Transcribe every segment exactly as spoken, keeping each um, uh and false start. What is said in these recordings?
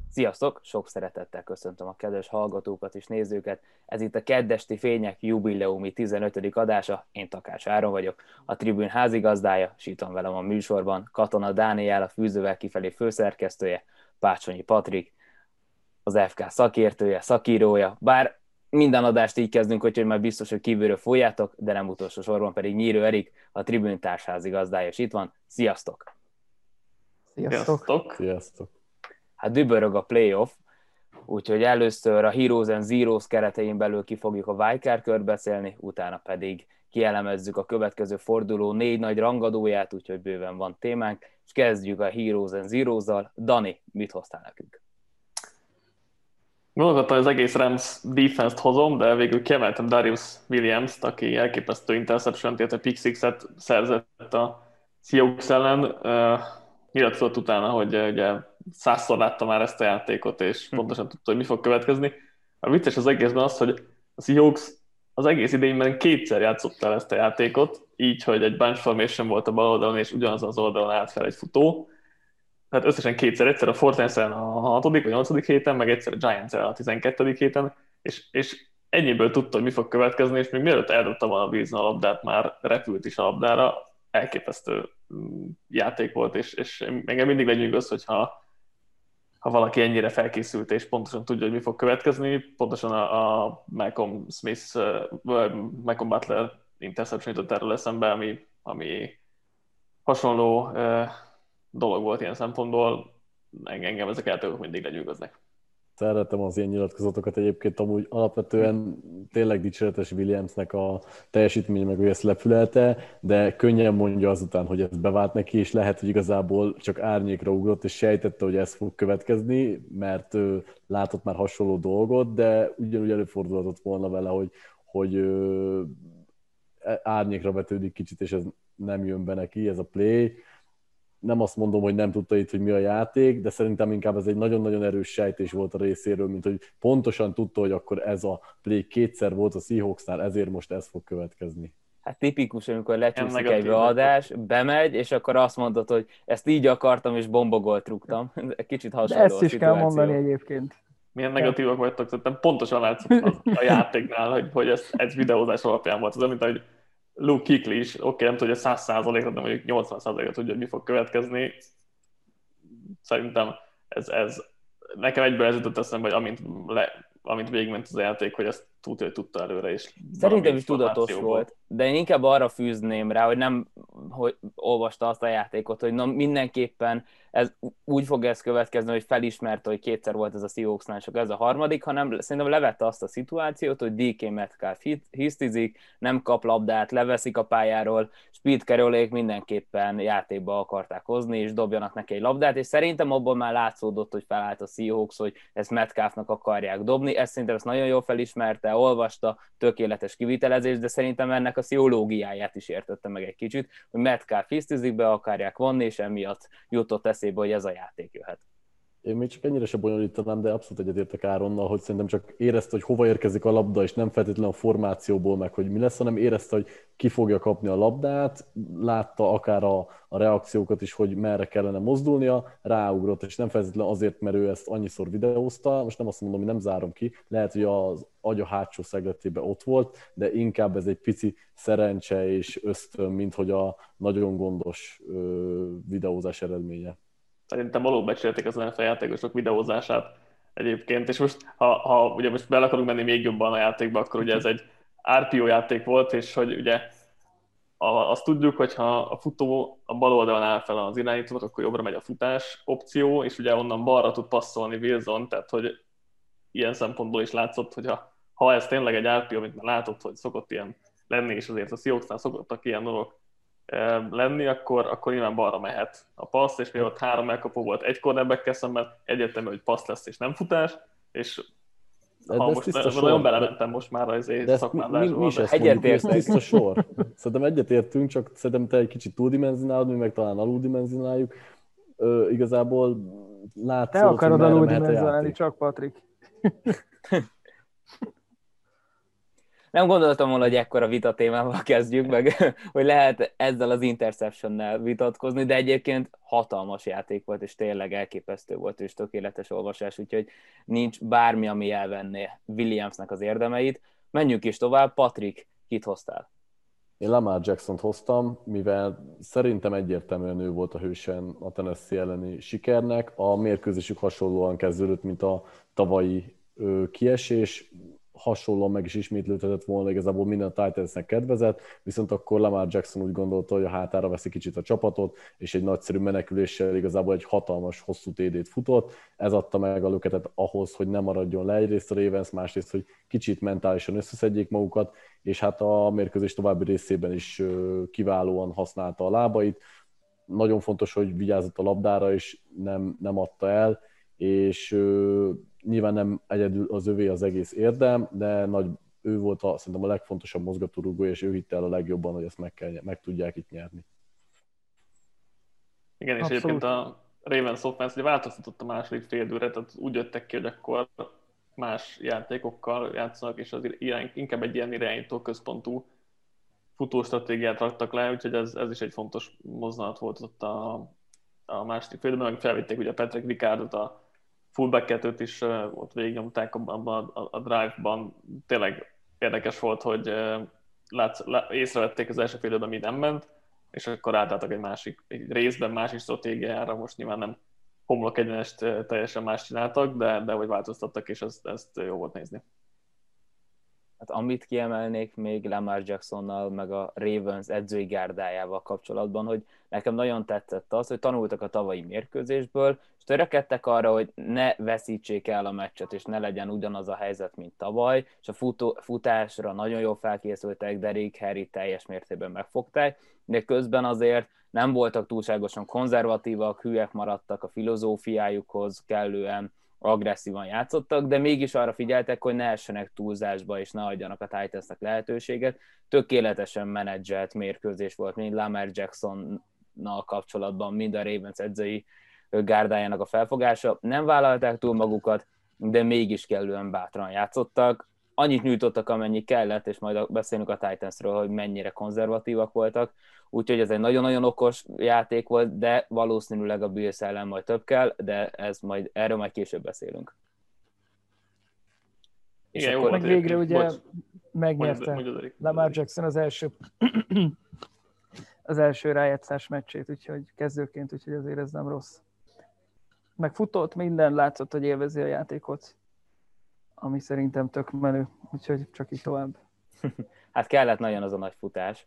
Sziasztok! Sok szeretettel köszöntöm a kedves hallgatókat és nézőket. Ez itt a Keddesti Fények jubileumi tizenötödik adása. Én Takács Áron vagyok, a Tribün házigazdája, és itt van velem a műsorban Katona Dániel, a Fűzővel kifelé főszerkesztője, Pácsonyi Patrik, az ef ká szakértője, szakírója, bár minden adást így kezdünk, úgyhogy már biztos, hogy kívülről folyjátok, de nem utolsó sorban pedig Nyírő Erik, a Tribün társházigazdája, és itt van. Sziasztok! Sziasztok! Sziasztok! Sziasztok. Hát dübörög a playoff, úgyhogy először a Heroes and Zeros keretein belül ki fogjuk a wildcard kört beszélni, utána pedig kielemezzük a következő forduló négy nagy rangadóját, úgyhogy bőven van témánk, és kezdjük a Heroes and Zeros-zal. Dani, mit hoztál nekünk? Gondolkodtam, hogy az egész Rams defense-t hozom, de végül kiemeltem Darius Williams-t, aki elképesztő interception-t, illetve pick six-et szerzett a Seahawks ellen. Uh, nyilatkozott utána, hogy uh, ugye százszor látta már ezt a játékot, és pontosan tudta, hogy mi fog következni. A vicces az egészben az, hogy a Seahawks az egész idényben kétszer játszott el ezt a játékot, így, hogy egy bunch formation volt a bal oldalon, és ugyanazon az oldalon állt fel egy futó. Tehát összesen kétszer, egyszer a Fortnite-en a hatodik vagy nyolcadik héten, meg egyszer a Giants-en a tizenkettedik héten, és, és ennyiből tudta, hogy mi fog következni, és még mielőtt eldobta volna a Wilson a labdát, már repült is a labdára. Elképesztő játék volt, és, és engem mindig lenyűgöz, hogyha ha valaki ennyire felkészült, és pontosan tudja, hogy mi fog következni. Pontosan a, a Malcolm Smith, vagy Malcolm Butler interception jutott erről eszembe, ami, ami hasonló dolog volt ilyen szempontból, engem ezek játékok mindig lenyűgöznek. Szeretem az ilyen nyilatkozatokat egyébként, amúgy alapvetően tényleg dicséretes Williamsnek a teljesítmény, meg ő ezt lepülelte, de könnyen mondja azután, hogy ez bevált neki, és lehet, hogy igazából csak árnyékra ugrott, és sejtette, hogy ez fog következni, mert ő látott már hasonló dolgot, de ugyanúgy előfordulhatott volna vele, hogy, hogy árnyékra vetődik kicsit, és ez nem jön be neki, ez a play. Nem azt mondom, hogy nem tudta itt, hogy mi a játék, de szerintem inkább ez egy nagyon-nagyon erős sejtés volt a részéről, mint hogy pontosan tudta, hogy akkor ez a play kétszer volt a Seahawksnál, ezért most ez fog következni. Hát tipikus, amikor lecsúszik egy beadás, bemegy, és akkor azt mondod, hogy ezt így akartam, és bombogolt rúgtam. Kicsit hasonló. De ezt is kell mondani egyébként. Milyen negatívak vagytok, tehát pontosan látszott a játéknál, hogy, hogy ez, ez videózás alapján volt. Az mint ahogy Luke Kuechly is, oké, okay, nem tudja, hogy száz százalékra, de mondjuk nyolcvan százalékra tudja, hogy mi fog következni. Szerintem ez, ez nekem egyből ez jutott eszembe, hogy amint, le, amint végigment az a játék, hogy ezt tudja, hogy tudta előre is. Szerintem is tudatos volt, de én inkább arra fűzném rá, hogy nem hogy olvasta azt a játékot, hogy na, mindenképpen ez úgy fog ez következni, hogy felismerte, hogy kétszer volt ez a Seahawksnál, csak ez a harmadik, hanem szerintem levette azt a szituációt, hogy dé ká Metcalf hisztizik, nem kap labdát, leveszik a pályáról, Speed Carrolék mindenképpen játékba akarták hozni, és dobjanak neki egy labdát, és szerintem abban már látszódott, hogy felállt a Seahawks, hogy ezt Metcalfnak akarják dobni, ezt szerintem ezt nagyon jól felismerte, olvasta, tökéletes kivitelezés, de szerintem ennek a pszichológiáját is értette meg egy kicsit, hogy Metcalf hisztizik, be akarják vonni, és emiatt jutott eszébe, hogy ez a játék jöhet. Én még csak ennyire se bonyolítanám, de abszolút egyetértek Áronnal, hogy szerintem csak érezte, hogy hova érkezik a labda, és nem feltétlenül a formációból meg, hogy mi lesz, hanem érezte, hogy ki fogja kapni a labdát, látta akár a, a reakciókat is, hogy merre kellene mozdulnia, ráugrott, és nem feltétlenül azért, mert ő ezt annyiszor videózta, most nem azt mondom, hogy nem zárom ki, lehet, hogy az agya hátsó szegletében ott volt, de inkább ez egy pici szerencse és ösztön, mint hogy a nagyon gondos ö, videózás eredménye. Szerintem valóban becsülték az en ef el játékosok videózását egyébként, és most, ha, ha ugye most bele akarunk menni még jobban a játékba, akkor ugye ez egy er pé o játék volt, és hogy ugye a, azt tudjuk, hogy ha a futó a bal oldalon áll fel az irányítónak, akkor jobbra megy a futás opció, és ugye onnan balra tud passzolni Wilson, tehát hogy ilyen szempontból is látszott, hogy ha, ha ez tényleg egy er pé o, amit már látott, hogy szokott ilyen lenni, és azért a Seahawksnál szokottak ilyen dolgok lenni, akkor, akkor nyilván balra mehet a passz, és mivel ott három elkapó volt egy cornerback-kel szemben, egyértelmű, hogy passz lesz és nem futás, és de ha most nagyon belementem most már az szakmádásba. Mi, mi is ezt mondjuk, ez tiszta sor. Szerintem egyetértünk, csak szerintem te egy kicsit túldimenzionálod, mi meg talán aludimenzionáljuk. Ö, igazából látszott, te akarod aludimenzionálni, csak Patrik. Nem gondoltam volna, hogy ekkora vita témával kezdjük meg, hogy lehet ezzel az interceptionnel vitatkozni, de egyébként hatalmas játék volt, és tényleg elképesztő volt, és tökéletes olvasás, úgyhogy nincs bármi, ami elvenné Williamsnek az érdemeit. Menjünk is tovább. Patrik, kit hoztál? Én Lamar Jacksont hoztam, mivel szerintem egyértelműen ő volt a hősen a Tennessee elleni sikernek. A mérkőzésük hasonlóan kezdődött, mint a tavalyi kiesés. Hasonlóan meg is ismétlődhetett volna, igazából minden a Titansnek kedvezett, viszont akkor Lamar Jackson úgy gondolta, hogy a hátára veszi kicsit a csapatot, és egy nagyszerű meneküléssel igazából egy hatalmas, hosszú té dét futott. Ez adta meg a löketet ahhoz, hogy ne maradjon le egyrészt a Ravens, másrészt, hogy kicsit mentálisan összeszedjék magukat, és hát a mérkőzés további részében is kiválóan használta a lábait. Nagyon fontos, hogy vigyázott a labdára, és nem, nem adta el, és nyilván nem egyedül az övé az egész érdem, de nagy, ő volt a, szerintem a legfontosabb mozgatórugó, és ő hitte el a legjobban, hogy ezt meg, kell, meg tudják itt nyerni. Igen, és Abszolút. Egyébként a Ravens offense változtatott a második félidőre, tehát úgy jöttek ki, hogy akkor más játékokkal játszanak, és az irány, inkább egy ilyen irányító központú futóstratégiát raktak le, úgyhogy ez, ez is egy fontos mozzanat volt ott a, a második félidőben, meg felvitték ugye Patrick Ricardot, a fullback-et, őt is uh, ott végignyomták abban a, a, a drive-ban. Tényleg érdekes volt, hogy uh, látsz, lá, észrevették az első fél időben, mi nem ment, és akkor átálltak egy másik egy részben, másik stratégiára. Most nyilván nem homlok egyenest uh, teljesen más csináltak, de, de hogy változtattak, és ezt, ezt jó volt nézni. Hát amit kiemelnék még Lamar Jacksonnal, meg a Ravens edzői gárdájával kapcsolatban, hogy nekem nagyon tetszett az, hogy tanultak a tavalyi mérkőzésből, és törekedtek arra, hogy ne veszítsék el a meccset, és ne legyen ugyanaz a helyzet, mint tavaly, és a futó, futásra nagyon jól felkészültek, Derrick Henry teljes mértékben megfogták, de közben azért nem voltak túlságosan konzervatívak, hülyek maradtak a filozófiájukhoz kellően, agresszívan játszottak, de mégis arra figyeltek, hogy ne essenek túlzásba, és ne adjanak a Titansnek lehetőséget. Tökéletesen menedzselt mérkőzés volt, mind Lamar Jacksonnal kapcsolatban, mind a Ravens edzői gárdájának a felfogása. Nem vállalták túl magukat, de mégis kellően bátran játszottak. Annyit nyújtottak, amennyi kellett, és majd beszélünk a Titansről, hogy mennyire konzervatívak voltak. Úgyhogy ez egy nagyon-nagyon okos játék volt, de valószínűleg a Bills ellen majd több kell, de ez majd, erről majd később beszélünk. Igen, jó, meg végre ugye bocs, megnyerte mondjad, Lamar Jackson az első az első rájátszás meccsét, úgyhogy kezdőként, úgyhogy azért ez nem rossz. Meg futott, minden látszott, hogy élvezi a játékot, ami szerintem tök menő, úgyhogy csak így tovább. Hát kellett nagyon az a nagy futás.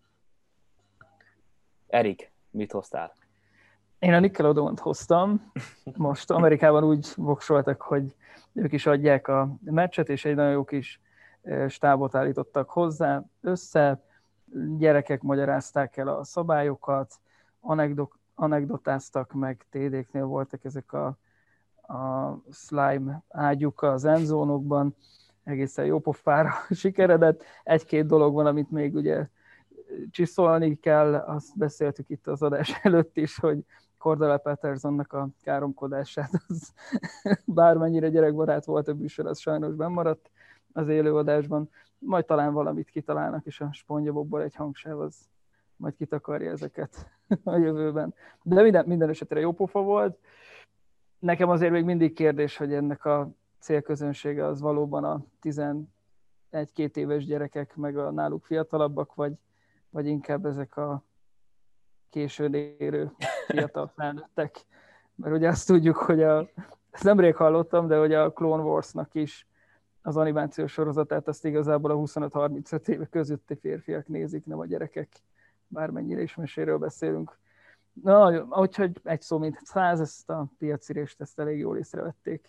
Erik, mit hoztál? Én a Nickelodeon-t hoztam. Most Amerikában úgy voksoltak, hogy ők is adják a meccset, és egy nagyon jó kis stábot állítottak hozzá. Össze gyerekek magyarázták el a szabályokat, anekdok, anekdotáztak, meg té déknél voltak ezek a, a slime ágyuk az endzónokban. Egészen jó pofára sikeredett. Egy-két dolog van, amit még ugye csiszolni kell, azt beszéltük itt az adás előtt is, hogy Cordell Pattersonnak a káromkodását, az bármennyire gyerekbarát volt a műsor, az sajnos bennmaradt az élőadásban. Majd talán valamit kitalálnak, és a SpongeBobból egy hangsáv az majd kitakarja ezeket a jövőben. De minden, minden esetre jó pofa volt. Nekem azért még mindig kérdés, hogy ennek a célközönsége az valóban a tizenegy-két éves gyerekek, meg a náluk fiatalabbak, vagy vagy inkább ezek a későn érő fiatal felnőttek. Mert ugye azt tudjuk, hogy a, ezt nemrég hallottam, de hogy a Clone Wars-nak is az animációs sorozatát azt igazából a huszonöt-harmincöt éve közötti férfiak nézik, nem a gyerekek, bármennyire is meséről beszélünk. Na, úgyhogy egy szó mint száz, ezt a piacirést, ezt elég jól észrevették.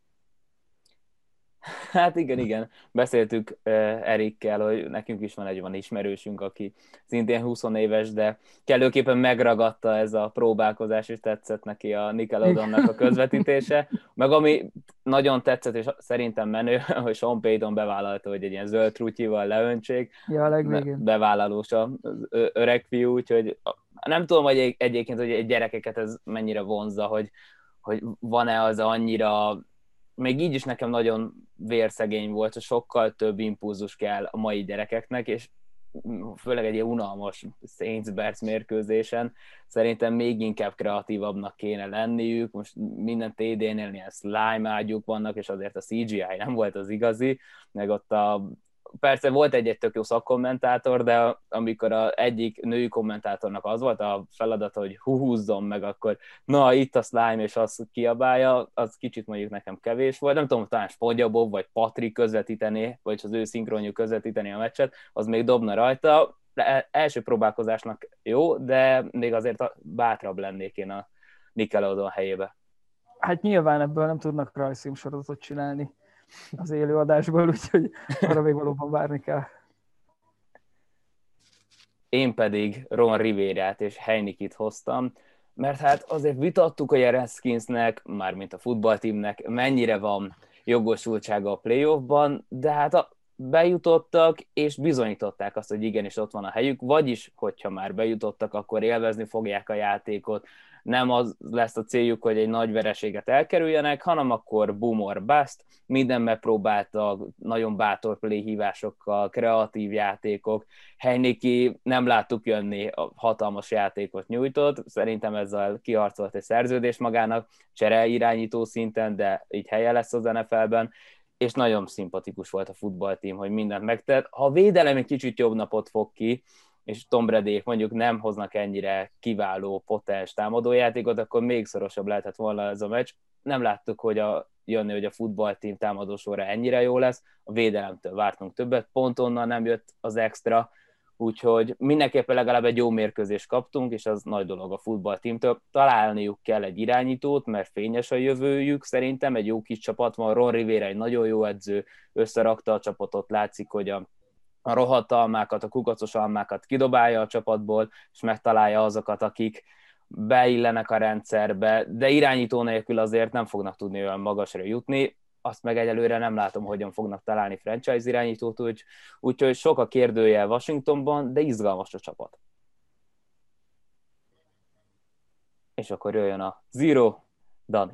Hát igen, igen. Beszéltük uh, Erikkel, hogy nekünk is van egy van ismerősünk, aki szintén húsz éves, de kellőképpen megragadta ez a próbálkozás, és tetszett neki a Nickelodeonnak a közvetítése. Meg ami nagyon tetszett, és szerintem menő, hogy Sean Payton bevállalta, hogy egy ilyen zöld trutyival leöntsék. Ja, a legvégén. Bevállalós az öreg fiú, úgyhogy nem tudom, hogy egyébként, hogy egy gyerekeket ez mennyire vonzza, hogy, hogy van-e az annyira még így is nekem nagyon vérszegény volt, hogy sokkal több impulzus kell a mai gyerekeknek, és főleg egy ilyen unalmas Saints-Bears mérkőzésen szerintem még inkább kreatívabbnak kéne lenniük. Most minden té dé-nél ilyen slime ágyuk vannak, és azért a cé gé í nem volt az igazi, meg ott a persze volt egy-egy tök jó szakkommentátor, de amikor az egyik női kommentátornak az volt a feladata, hogy húzzon meg, akkor na, itt a slime, és azt kiabálja, az kicsit mondjuk nekem kevés volt. Nem tudom, talán Spogyabob vagy Patrik közvetítené, vagy az ő szinkronjuk közvetíteni a meccset, az még dobna rajta. De első próbálkozásnak jó, de még azért bátrabb lennék én a Nickelodeon helyébe. Hát nyilván ebből nem tudnak rajzfilmsorozatot csinálni az élőadásból, úgyhogy arra még valóban várni kell. Én pedig Ron Rivérát és Heinikit hoztam, mert hát azért vitattuk, hogy a Redskinsnek, mármint a futballteamnek mennyire van jogosultsága a playoffban, de hát a, bejutottak, és bizonyították azt, hogy igenis ott van a helyük, vagyis, hogyha már bejutottak, akkor élvezni fogják a játékot, nem az lesz a céljuk, hogy egy nagy vereséget elkerüljenek, hanem akkor boom or bust, minden megpróbáltak, nagyon bátor play hívásokkal, kreatív játékok, Heineke nem láttuk jönni, a hatalmas játékot nyújtott, szerintem ezzel kiharcolt egy szerződés magának, csere irányító szinten, de így helye lesz az en ef el-ben, és nagyon szimpatikus volt a futballteam, hogy mindent megtett. Ha a védelem egy kicsit jobb napot fog ki, és Tom Bradyék mondjuk nem hoznak ennyire kiváló, potens támadójátékot, akkor még szorosabb lehetett volna ez a meccs. Nem láttuk, hogy a, jönni, hogy a futballteam támadósorra ennyire jó lesz, a védelemtől vártunk többet, pont onnan nem jött az extra, úgyhogy mindenképpen legalább egy jó mérkőzést kaptunk, és az nagy dolog a futballteamtől. Találniuk kell egy irányítót, mert fényes a jövőjük, szerintem egy jó kis csapat van, Ron Rivera egy nagyon jó edző, összerakta a csapatot, látszik, hogy a a rohadt almákat, a kukacos almákat kidobálja a csapatból, és megtalálja azokat, akik beillenek a rendszerbe, de irányító nélkül azért nem fognak tudni olyan magasra jutni, azt meg egyelőre nem látom, hogyan fognak találni franchise irányítót, úgy, úgyhogy sok a kérdőjel Washingtonban, de izgalmas a csapat. És akkor jöjjön a Zero, Dani.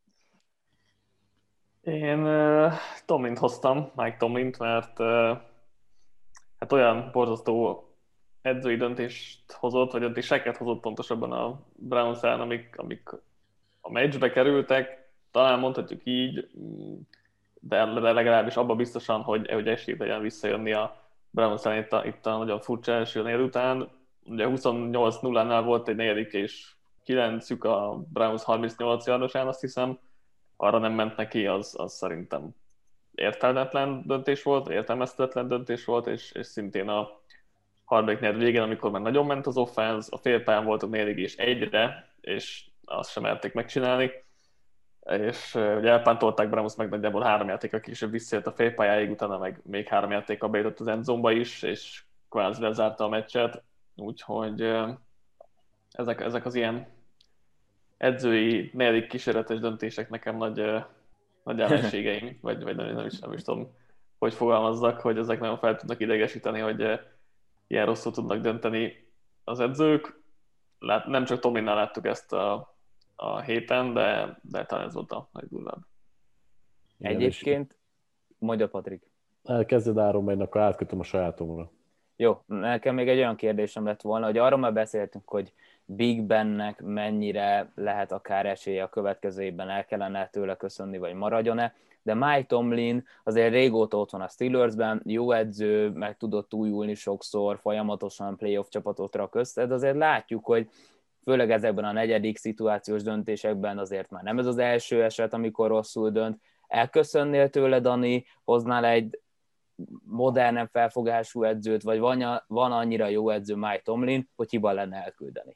Én uh, Tomlint hoztam, Mike Tomlint, mert uh, hát olyan borzasztó edzői döntést hozott, vagy döntéseket hozott pontosabban a Browns ellen, amik, amik a meccsbe kerültek, talán mondhatjuk így, de legalábbis abban biztosan, hogy, hogy esélyt legyen visszajönni a Browns ellen itt a, itt a nagyon furcsa első nél után. Ugye huszonnyolc nullánál volt egy negyedik és kilencük a Browns harmincnyolc yardosán, azt hiszem, arra nem ment neki, az, az szerintem értelmetlen döntés volt, értelmezhetetlen döntés volt, és, és szintén a harmadik negyed végén, amikor már nagyon ment az offense, a félpályán voltak negyedik és egyre, és azt sem merték megcsinálni, és ugye elpántolták Browns meg nagyjából három játéka később visszajött a félpályáig, utána meg még három játéka bejutott az endzone-ba is, és kvázi lezárta a meccset, úgyhogy ezek, ezek az ilyen edzői negyedik kísérletes döntések nekem nagy nagy ellenségeim, vagy, vagy nem, nem, is, nem is tudom, hogy fogalmazzak, hogy ezek nagyon fel tudnak idegesíteni, hogy ilyen rosszul tudnak dönteni az edzők. Lát, nem csak Tominnál láttuk ezt a, a héten, de, de talán ez volt a legdurvább. Egyébként, mondja Patrik. Elkezded Áron, mert akkor átkötöm a sajátomra. Jó, nekem még egy olyan kérdésem lett volna, hogy arról már beszéltünk, hogy Big Bennek mennyire lehet akár esélye a következő évben, el kellene tőle köszönni, vagy maradjon-e, de Mike Tomlin azért régóta ott van a Steelersben, jó edző, meg tudott újulni sokszor, folyamatosan playoff csapatot rak össze, de azért látjuk, hogy főleg ezekben a negyedik szituációs döntésekben azért már nem ez az első eset, amikor rosszul dönt. Elköszönnél tőle, Dani, hoznál egy modernen felfogású edzőt, vagy van, van annyira jó edző Mike Tomlin, hogy hiba lenne elküldeni?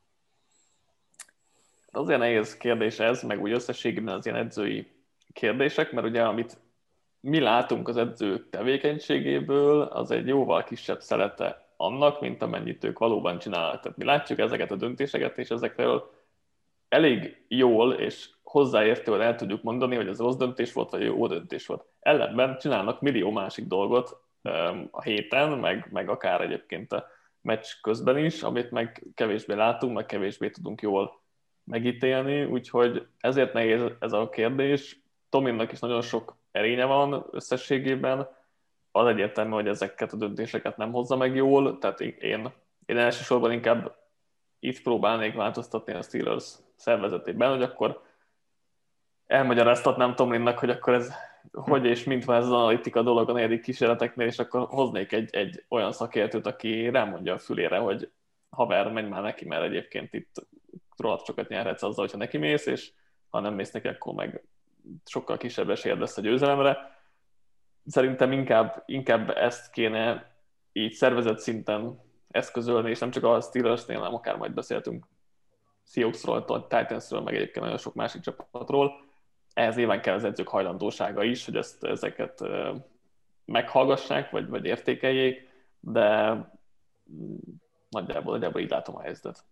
Azért nehéz kérdés ez, meg úgy összességében az ilyen edzői kérdések, mert ugye amit mi látunk az edzők tevékenységéből, az egy jóval kisebb szelete annak, mint amennyit ők valóban csinálnak. Tehát mi látjuk ezeket a döntéseket, és ezekről elég jól és hozzáértően el tudjuk mondani, hogy ez rossz döntés volt, vagy jó döntés volt. Ellenben csinálnak millió másik dolgot a héten, meg, meg akár egyébként a meccs közben is, amit meg kevésbé látunk, meg kevésbé tudunk jól megítélni, úgyhogy ezért nehéz ez a kérdés. Tomlinnak is nagyon sok erénye van összességében, az egyértelmű, hogy ezeket a döntéseket nem hozza meg jól, tehát én, én elsősorban inkább itt próbálnék változtatni a Steelers szervezetében, hogy akkor elmagyaráztatnám Tomlinnak, hogy akkor ez hogy és mint van ez az analitika dolog a negyedik kísérleteknél, és akkor hoznék egy, egy olyan szakértőt, aki rámondja a fülére, hogy haver, menj már neki, mert egyébként itt rohadt sokat nyerhetsz azzal, hogyha neki mész, és ha nem mész neki, akkor meg sokkal kisebb esélyed lesz a győzelemre. Szerintem inkább, inkább ezt kéne így szervezet szinten eszközölni, és nem csak a Steelersnél, hanem akár majd beszéltünk Seahawksról, Titansről, meg egyébként nagyon sok másik csapatról. Ehhez nyilván kell az edzők hajlandósága is, hogy ezt, ezeket meghallgassák, vagy, vagy értékeljék, de nagyjából, nagyjából így látom a helyzetet.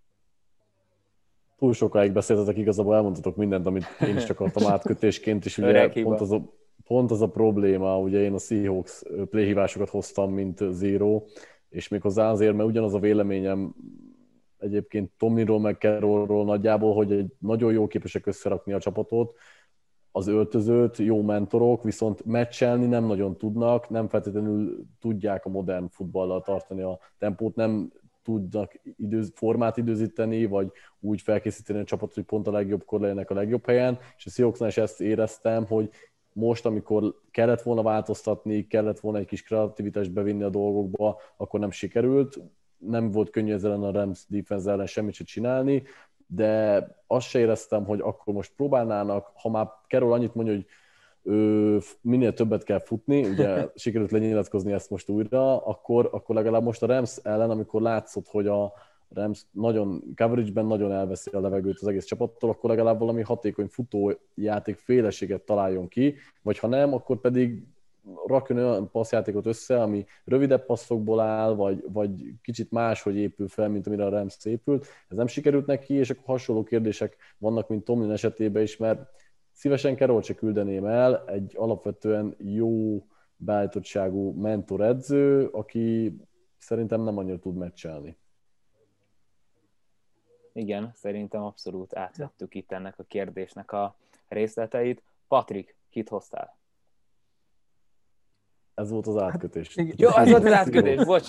Túl sokáig beszéltetek, igazából elmondhatok mindent, amit én is akartam átkötésként, és ugye pont az, a, pont az a probléma, ugye én a Seahawks playhívásokat hoztam, mint zero, és méghozzá azért, mert ugyanaz a véleményem egyébként Tomlinról meg Carrollról nagyjából, hogy egy nagyon jó képesek összerakni a csapatot, az öltözőt, jó mentorok, viszont meccselni nem nagyon tudnak, nem feltétlenül tudják a modern futballal tartani a tempót, nem tudnak időz, formát időzíteni, vagy úgy felkészíteni a csapatot, hogy pont a legjobbkor legyenek a legjobb helyen, és a Seahawksnál is ezt éreztem, hogy most, amikor kellett volna változtatni, kellett volna egy kis kreativitást bevinni a dolgokba, akkor nem sikerült. Nem volt könnyű ezzel a Rams defense ellen semmit se csinálni, de azt se éreztem, hogy akkor most próbálnának, ha már Carroll annyit mondja, hogy ő, minél többet kell futni, ugye sikerült lenyilatkozni ezt most újra, akkor, akkor legalább most a Rams ellen, amikor látszott, hogy a Rams nagyon coverage-ben nagyon elveszi a levegőt az egész csapattól, akkor legalább valami hatékony futójáték féleséget találjon ki, vagy ha nem, akkor pedig rakjon olyan passzjátékot össze, ami rövidebb passzokból áll, vagy, vagy kicsit máshogy épül fel, mint amire a Rams épült. Ez nem sikerült neki, és akkor hasonló kérdések vannak, mint Tomlin esetében is, mert szívesen Carroll se küldeném el, egy alapvetően jó beállítottságú mentoredző, aki szerintem nem annyira tud meccselni. Igen, szerintem abszolút átvettük itt ennek a kérdésnek a részleteit. Patrik, kit hoztál? Ez volt az átkötés. Hát, jó, ez volt az átkötés, bocsi.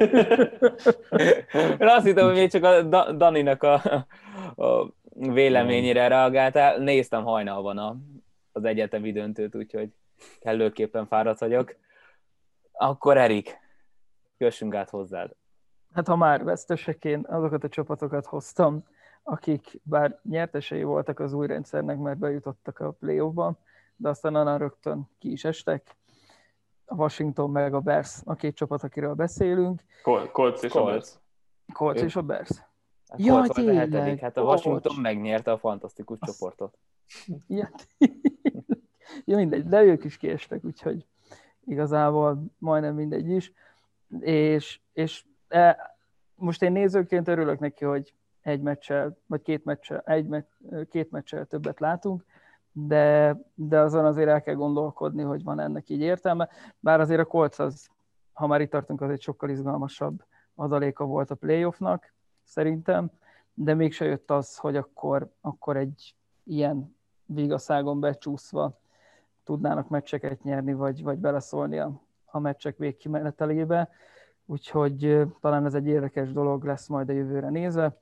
Én azt hittem, hogy még csak a Daninak a, a véleményére reagáltál. Néztem hajnalban a, az egyetemi döntőt, úgyhogy kellőképpen fáradt vagyok. Akkor Erik, kössünk át hozzád. Hát ha már veszteseként azokat a csapatokat hoztam, akik bár nyertesei voltak az új rendszernek, mert bejutottak a playoffba, de aztán annál rögtön ki is estek. A Washington meg a Bears, a két csapat, akiről beszélünk. Col- Colts és Colts. a Bears. Colts és a Bears. A ja, Colts volt a hetedik, hát a Washington oh, megnyerte a fantasztikus Azt... csoportot. Ja, ja, mindegy, de ők is kiestek, úgyhogy igazából majdnem mindegy is. És, és e, most én nézőként örülök neki, hogy egy meccsel, vagy két meccsel, egy meccs, két meccsel többet látunk, de, de azon azért el kell gondolkodni, hogy van ennek így értelme. Bár azért a Colts az, ha már itt tartunk, az egy sokkal izgalmasabb adaléka volt a playoffnak, szerintem, de mégse jött az, hogy akkor, akkor egy ilyen vigaszágon becsúszva tudnának meccseket nyerni, vagy, vagy beleszólni a, a meccsek végkimenetelébe. Úgyhogy talán ez egy érdekes dolog lesz majd a jövőre nézve.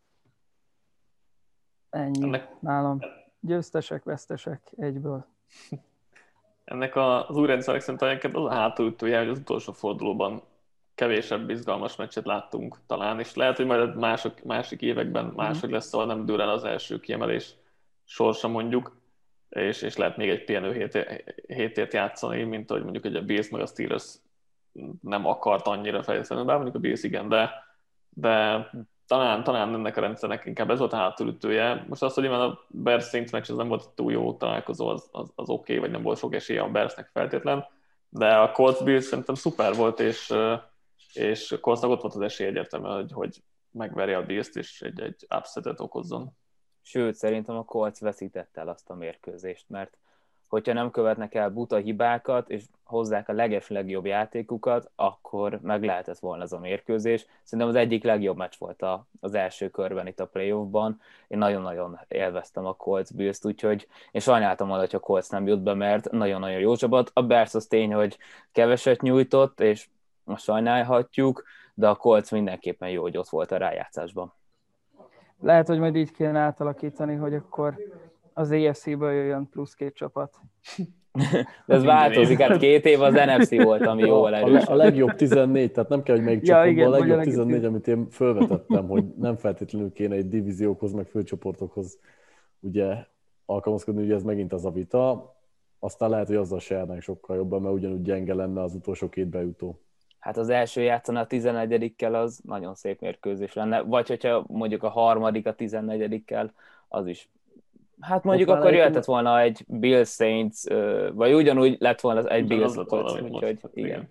Ennyi ennek... nálam. Győztesek, vesztesek egyből. Ennek az új rendszerek szerintem az a hátulütője, hogy az utolsó fordulóban kevésebb izgalmas meccset láttunk talán, és lehet, hogy majd mások, másik években mások lesz, szóval nem dől el az első kiemelés sorsa mondjuk, és, és lehet még egy pihenő hétért játszani, mint ahogy mondjuk hogy a Bills meg a Steelers nem akart annyira fejleszteni, bár mondjuk a Bills igen, de, de talán, talán ennek a rendszernek inkább ez volt a hátulütője. Most az, hogy a Bears Saints meccs ez nem volt túl jó találkozó, az, az, az oké, okay, vagy nem volt sok esélye a Bearsnek feltétlen, de a Colts Bills szerintem szuper volt, és, és a Coltsnak ott volt az esély egyértelmű, hogy, hogy megverje a Bills-t, és egy, egy upsetet okozzon. Sőt, szerintem a Colts veszítette el azt a mérkőzést, mert hogyha nem követnek el buta hibákat, és hozzák a leges legjobb játékukat, akkor meg lehetett volna ez a mérkőzés. Szerintem az egyik legjobb meccs volt a, az első körben itt a playoffban. Én nagyon-nagyon élveztem a Colts Bills-t, úgyhogy én sajnáltam volna, hogy a Colts nem jut be, mert nagyon-nagyon jó csapat. A Bears az tény, hogy keveset nyújtott, és most sajnálhatjuk, de a Colts mindenképpen jó, hogy ott volt a rájátszásban. Lehet, hogy majd így kéne átalakítani, hogy akkor az á ef cé-ből jöjjön plusz két csapat. De ez változik, hát két év az en ef cé volt, ami jóval erősebb. A, a legjobb tizennégy, tehát nem kell, hogy melyik Ja, csapatban, igen, a legjobb vagy a tizennégy, amit én felvetettem, hogy nem feltétlenül kéne egy divíziókhoz, meg főcsoportokhoz ugye alkalmazkodni, ugye ez megint az a vita. Aztán lehet, hogy azzal se járnánk sokkal jobban, mert ugyanúgy gyenge lenne az utolsó két bejutó. Hát az első játszana a tizennegyedikkel az nagyon szép mérkőzés lenne, vagy hogyha mondjuk a harmadik a tizennegyedikkel, az is. Hát mondjuk Ott akkor már jöhetett volna egy Bills Saints, vagy ugyanúgy lett volna egy Bills Colts, úgyhogy igen.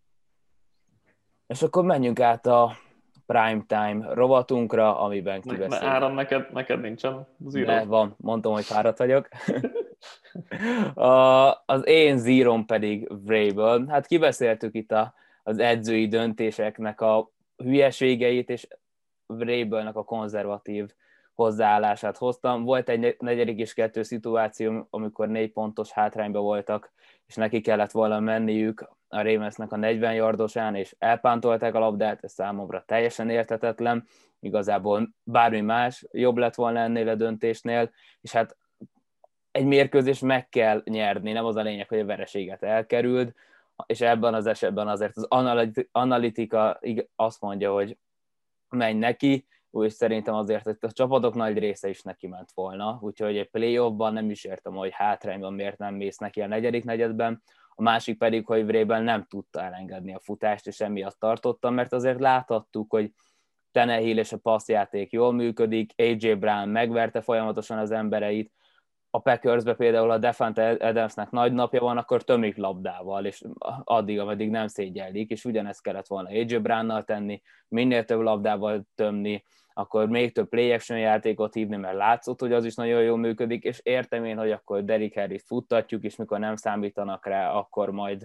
És akkor menjünk át a primetime rovatunkra, amiben kiveszünk. Áram, neked, neked nincsen zero? Ne, van, mondtam, hogy fáradt vagyok. a, az én zírom pedig Vrabel. Hát kibeszéltük itt a, az edzői döntéseknek a hülyeségeit, és Vrabelnek a konzervatív hozzáállását hoztam. Volt egy negyedik és kettő szituáció, amikor négy pontos hátrányban voltak, és neki kellett volna menniük a Ravensnek a negyven yardosán, és elpántolták a labdát, ez számomra teljesen érthetetlen, igazából bármi más jobb lett volna ennél a döntésnél, és hát egy mérkőzés meg kell nyerni, nem az a lényeg, hogy a vereséget elkerüld, és ebben az esetben azért az analitika azt mondja, hogy menj neki, és szerintem azért hogy a csapatok nagy része is neki ment volna, úgyhogy egy playoffban nem is értem, hogy hátrányban miért nem mész neki a negyedik negyedben, a másik pedig, hogy Vrabel nem tudta elengedni a futást, és emiatt tartottam, mert azért láthattuk, hogy Tannehill és a passzjáték jól működik, á jé Brown megverte folyamatosan az embereit, a Packersbe például a Devontae Adamsnek nagy napja van, akkor tömik labdával, és addig, ameddig nem szégyellik, és ugyanezt kellett volna á jé Brownnal tenni, minél több labdával tömni, akkor még több play action játékot hívni, mert látszott, hogy az is nagyon jól működik, és értem én, hogy akkor Derrick Henryt futtatjuk, és mikor nem számítanak rá, akkor majd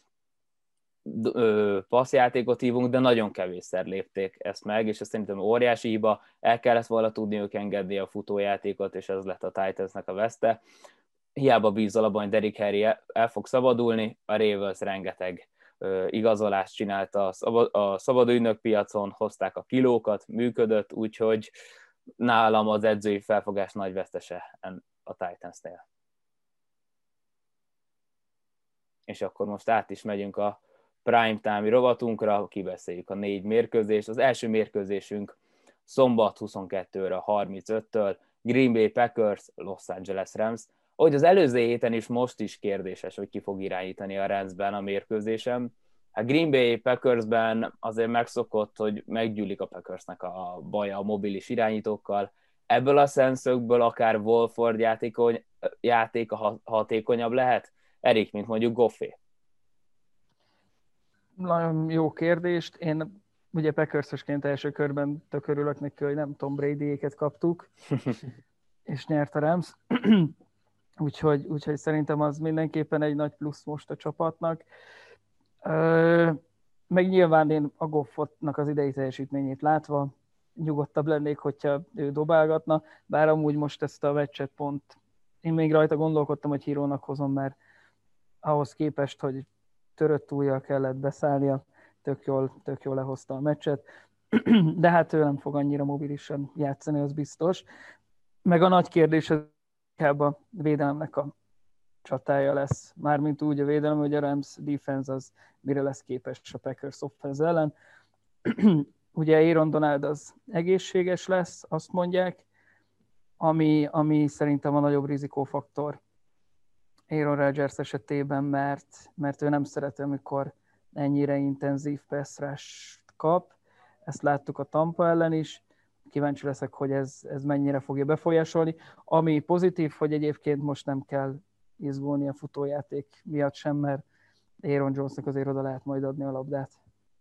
passzjátékot hívunk, de nagyon kevésszer lépték ezt meg, és ez szerintem óriási hiba, el kellett volna tudniuk engedni a futójátékot, és ez lett a Titansnek a veszte. Hiába bízol abban, hogy Derrick Henry el fog szabadulni, a Ravens rengeteg igazolást csinált a, szabad, a szabadügynök piacon, hozták a kilókat, működött, úgyhogy nálam az edzői felfogás nagy vesztese a Titansnél. És akkor most át is megyünk a primetime rovatunkra, kibeszéljük a négy mérkőzést. Az első mérkőzésünk szombat huszonkettőre harmincöttől Green Bay Packers, Los Angeles Rams. Ahogy az előző héten is, most is kérdéses, hogy ki fog irányítani a Ramsben a mérkőzésem. A Green Bay Packersben azért megszokott, hogy meggyűlik a Packersnek a baja a mobilis irányítókkal. Ebből a szemszögből akár Wolford játékony, játéka hatékonyabb lehet? Erik, mint mondjuk Goffé. Nagyon jó kérdést. Én ugye Packersösként első körben tök örülök neki, hogy nem Tom Brady-éket kaptuk, és nyert a Rams. úgyhogy, úgyhogy szerintem az mindenképpen egy nagy plusz most a csapatnak. Ö, meg nyilván én a Goffotnak az idei teljesítményét látva nyugodtabb lennék, hogyha ő dobálgatna, bár amúgy most ezt a meccset pont én még rajta gondolkodtam, hogy hírónak hozom, mert ahhoz képest, hogy törött ujjal kellett beszállnia, tök jól, tök jól lehozta a meccset, de hát ő nem fog annyira mobilisan játszani, az biztos. Meg a nagy kérdés az inkább a védelemnek a csatája lesz. Mármint úgy a védelem, hogy a Rams defense az mire lesz képes a Packers offense ellen. Ugye Aaron Donald az egészséges lesz, azt mondják, ami, ami szerintem a nagyobb rizikófaktor Aaron Rodgers esetében, mert, mert ő nem szereti, amikor ennyire intenzív pass rush kap. Ezt láttuk a Tampa ellen is. Kíváncsi leszek, hogy ez, ez mennyire fogja befolyásolni. Ami pozitív, hogy egyébként most nem kell izgulni a futójáték miatt sem, mert Aaron Jonesnak azért oda lehet majd adni a labdát.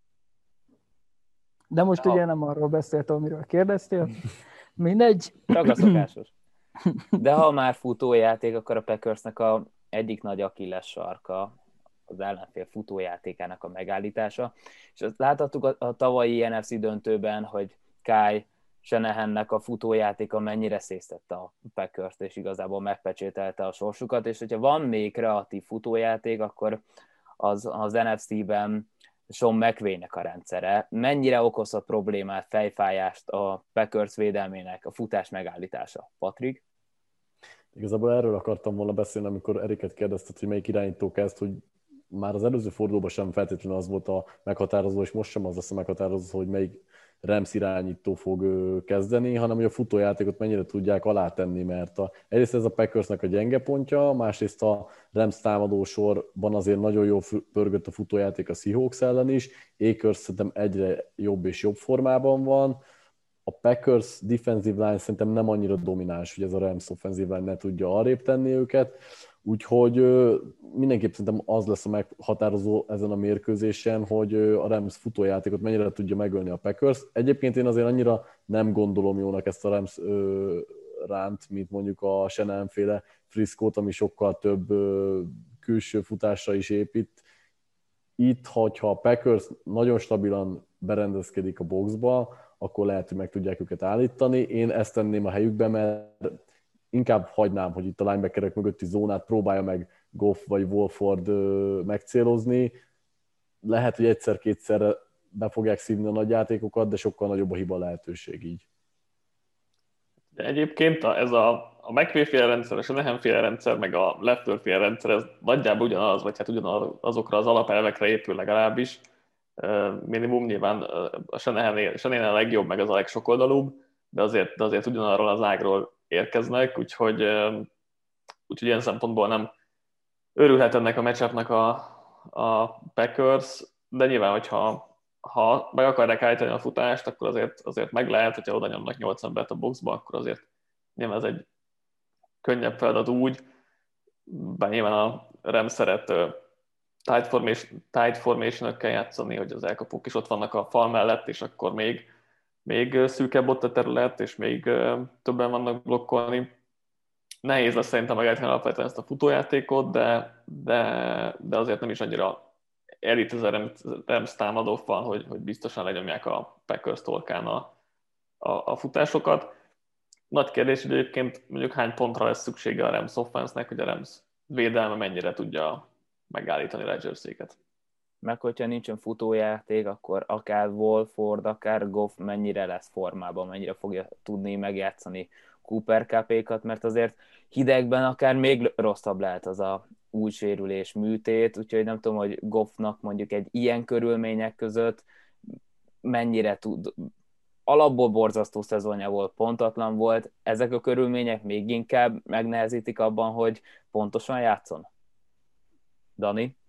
De most ha. ugye nem arról beszéltem, amiről kérdeztél. Mindegy. Csak a szokásos. De ha már futójáték, akkor a Packersnek a egyik nagy Achilles sarka az ellenfél futójátékának a megállítása, és azt láthattuk a, a tavalyi en ef cé döntőben, hogy Kyle Shanahannek a futójátéka mennyire szésztette a Packers-t, és igazából megpecsételte a sorsukat, és hogyha van még kreatív futójáték, akkor az, az en ef cé-ben Sean McVay-nek a rendszere. Mennyire okozhat problémát, fejfájást a Packers védelmének a futás megállítása? Patrik? Igazából erről akartam volna beszélni, amikor Eriket kérdezted, hogy melyik irányító kezd, hogy már az előző fordulóban sem feltétlenül az volt a meghatározó, és most sem az lesz a meghatározó, hogy melyik Rams irányító fog kezdeni, hanem hogy a futójátékot mennyire tudják alátenni, mert a, egyrészt ez a Packersnek a gyenge pontja, másrészt a Rams támadósorban azért nagyon jól pörgött a futójáték a Seahawks ellen is, Akers szerintem egyre jobb és jobb formában van, a Packers defensive line szerintem nem annyira domináns, hogy ez a Rams offensive line ne tudja arrébb tenni őket, úgyhogy mindenképp szerintem az lesz a meghatározó ezen a mérkőzésen, hogy a Rams futójátékot mennyire tudja megölni a Packers. Egyébként én azért annyira nem gondolom jónak ezt a Rams ránt, mint mondjuk a Shanahan-féle Frisco-t, ami sokkal több külső futásra is épít. Itt, hogyha a Packers nagyon stabilan berendezkedik a boxba, akkor lehet, hogy meg tudják őket állítani. Én ezt tenném a helyükbe, mert inkább hagynám, hogy itt a linebackerek mögötti zónát próbálja meg Goff vagy Wolford megcélozni. Lehet, hogy egyszer-kétszer be fogják szívni a nagy játékokat, de sokkal nagyobb a hiba lehetőség így. De egyébként ez a, a McVay-féle rendszer, a Shanahan-féle rendszer, meg a Lafleur-féle rendszer, ez nagyjából ugyanaz, vagy hát ugyanazokra az alapelvekre épül legalábbis. Minimum nyilván a Shanahan a legjobb, meg az a legsokoldalúbb, de azért, de azért ugyanarról az ágról érkeznek, úgyhogy, úgyhogy ilyen szempontból nem örülhet ennek a matchupnak a, a Packers, de nyilván, hogyha ha meg akarják állítani a futást, akkor azért, azért meg lehet, hogyha oda nyomnak nyolc embert a boxba, akkor azért nyilván ez egy könnyebb feladat úgy, bár nyilván a Rams szeret tight formation, tight formation-ökkel játszani, hogy az elkapók is ott vannak a fal mellett, és akkor még, még szűkebb ott a terület, és még többen vannak blokkolni. Nehéz lesz szerintem megállítani alapvetően ezt a futójátékot, de, de, de azért nem is annyira elit ez a Rams támadó fal, hogy, hogy biztosan lenyomják a Packers torkán a, a, a futásokat. Nagy kérdés, hogy egyébként mondjuk hány pontra lesz szüksége a Rams offense-nek, hogy a Rams védelme mennyire tudja megállítani Rodgerséket. Meg hogyha nincsen futójáték, akkor akár Wolford, akár Goff mennyire lesz formában, mennyire fogja tudni megjátszani Cooper Cupékat, mert azért hidegben akár még rosszabb lehet az a új sérülés műtét, úgyhogy nem tudom, hogy Goffnak mondjuk egy ilyen körülmények között mennyire tud, alapból borzasztó szezonja volt, pontatlan volt, ezek a körülmények még inkább megnehezítik abban, hogy pontosan játszon? Dani?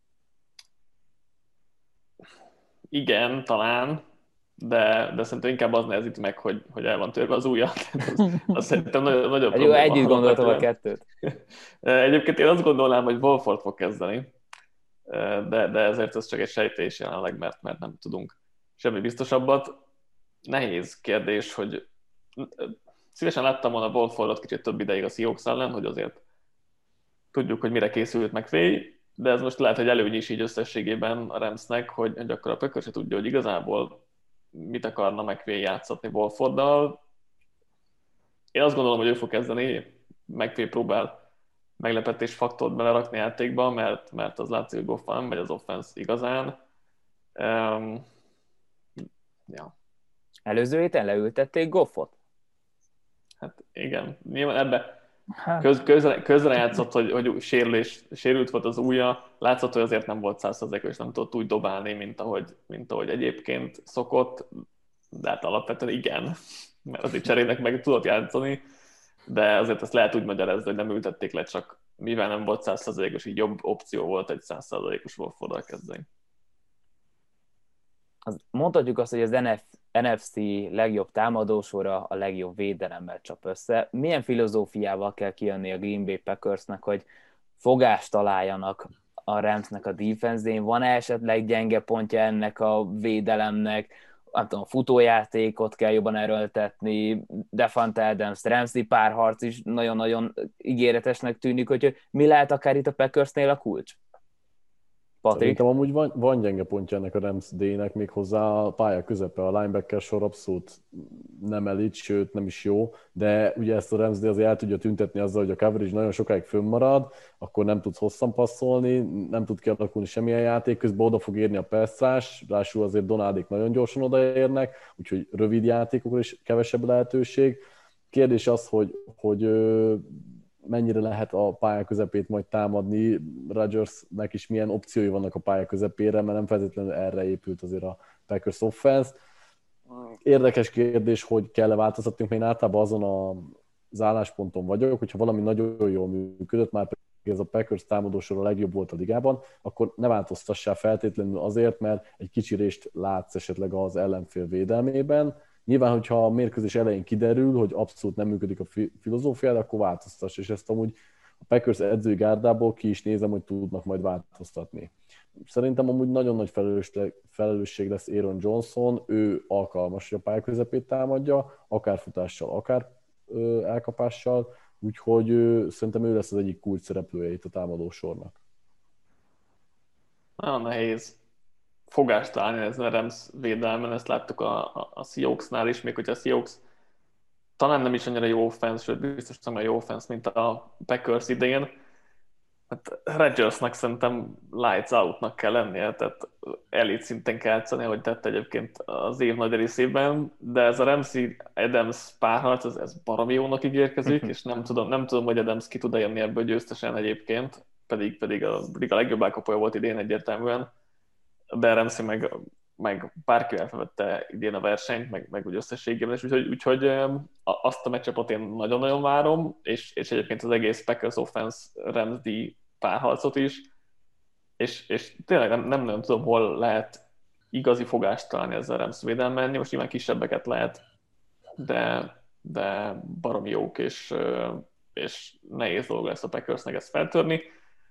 Igen, talán, de, de szerintem inkább az nehezíti meg, hogy, hogy el van törve az ujja. Azt szerintem nagyobb, nagyobb probléma. Jó, együtt gondoltam a kettőt. Egyébként én azt gondolnám, hogy Wolford fog kezdeni, de, de ezért ez csak egy sejtés jelenleg, mert, mert nem tudunk semmi biztosabbat. Nehéz kérdés, hogy szívesen láttam volna Wolfordot kicsit több ideig a Seahawks ellen, hogy azért tudjuk, hogy mire készült McVay, de ez most lehet, hogy előny is így összességében a Ramsnek, hogy, hogy akkor a Packers se tudja, hogy igazából mit akarna McVay játszatni Wolforddal. Én azt gondolom, hogy ő fog kezdeni, McVay próbál meglepetés faktort belerakni játékba, mert, mert az látszik, hogy Goff nem megy az offense igazán. Um, ja. Előző héten leültették Goffot? Hát igen, nyilván ebbe Köz, közre, közre játszott, hogy, hogy sérülés, sérült volt az ujja, látszott, hogy azért nem volt száz százalékos, és nem tudott úgy dobálni, mint ahogy, mint ahogy egyébként szokott, de hát alapvetően igen, mert azért cserének meg tudott játszani, de azért ezt lehet úgy magyarázni, hogy nem ültették le, csak mivel nem volt száz százalékos, így jobb opció volt egy száz százalékos Wolforddal kezdeni. Mondhatjuk azt, hogy az en ef cé legjobb támadósora a legjobb védelemmel csap össze. Milyen filozófiával kell kijönni a Green Bay Packersnek, hogy fogást találjanak a Ramsnek a defense-én? Van-e esetleg gyenge pontja ennek a védelemnek? nem tudom, futójátékot kell jobban erőltetni, Devonta Adams, Ramsey párharc is nagyon-nagyon ígéretesnek tűnik, hogy mi lehet akár itt a Packersnél a kulcs? Patrik? Szerintem amúgy van, van gyenge pontja ennek a Ramsey-nek, méghozzá a pálya közepe, a linebacker sor abszolút nem elit, sőt nem is jó, de ugye ezt a Ramsey azért el tudja tüntetni azzal, hogy a coverage nagyon sokáig fönnmarad, akkor nem tudsz hosszan passzolni, nem tud kialakulni semmilyen játék, közben oda fog érni a pass-rás, rásul azért Donaldék nagyon gyorsan odaérnek, úgyhogy rövid játékokra is kevesebb lehetőség. Kérdés az, hogy, hogy mennyire lehet a pálya közepét majd támadni, Rodgersnek is milyen opciói vannak a pálya közepére, mert nem feltétlenül erre épült azért a Packers offense. Érdekes kérdés, hogy kell-e változtatni, mert én általában azon az állásponton vagyok, hogyha valami nagyon jól működött, már pedig ez a Packers támadósor a legjobb volt a ligában, akkor ne változtassál feltétlenül azért, mert egy kicsi rést látsz esetleg az ellenfél védelmében. Nyilván, hogyha a mérkőzés elején kiderül, hogy abszolút nem működik a filozófiád, akkor változtass, és ezt amúgy a Packers edzői gárdából ki is nézem, hogy tudnak majd változtatni. Szerintem amúgy nagyon nagy felelősség lesz Aaron Johnson, ő alkalmas, hogy a pálya közepét támadja, akár futással, akár elkapással, úgyhogy szerintem ő lesz az egyik kulcs szereplője itt a támadósornak. Nagyon nehéz fogást találni ezen a Rams védelmen, ezt láttuk a, a, a Seahawksnál is, még hogyha a Seahawks talán nem is annyira jó offense, sőt biztos nem olyan jó offense, mint a Packers idején. Hát Rodgersnek szerintem lights outnak kell lennie, tehát elit szinten kell játszani, ahogy tette egyébként az év nagy részében, de ez a Ramsey-Adams párharc, ez, ez baromi jónak ígérkezik, és nem tudom, nem tudom, hogy Adams ki tud jönni ebből győztesen egyébként, pedig, pedig a, pedig a legjobb elkapója volt idén egyértelműen, de Ramsey meg, meg bárkivel felvette idén a versenyt, meg, meg úgy összességében is, úgyhogy, úgyhogy azt a matchupot én nagyon-nagyon várom, és, és egyébként az egész Packers offense Ramsey párharcot is, és, és tényleg nem, nem nagyon tudom, hol lehet igazi fogást találni ezzel a Rams védelmen, most nyilván kisebbeket lehet, de, de baromi jók, és, és nehéz dolog lesz a Packersnek ezt feltörni.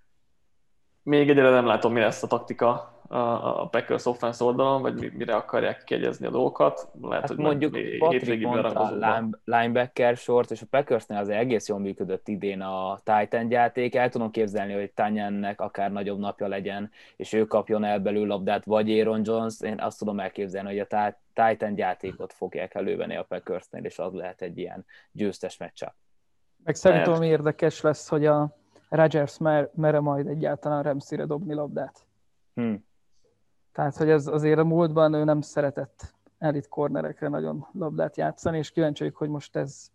Még egyre nem látom, mi lesz a taktika a Packers offense oldalon, vagy mire akarják kiegyezni a dolgokat. Lehet, hát hogy mondjuk Patrik mondta a linebacker sort, és a Packersnél azért egész jól működött idén a Titan játék. El tudom képzelni, hogy Tanyannek akár nagyobb napja legyen, és ő kapjon el belül labdát, vagy Aaron Jones. Én azt tudom elképzelni, hogy a Titan játékot fogják elővenni a Packersnél, és az lehet egy ilyen győztes matchup. Meg szerintem ami érdekes lesz, hogy a Rodgers mer- mere majd egyáltalán Ramsey-re dobni labdát. Hmm. Tehát, hogy ez azért a múltban ő nem szeretett elit cornerekre nagyon labdát játszani, és kíváncsi vagyok, hogy most ez,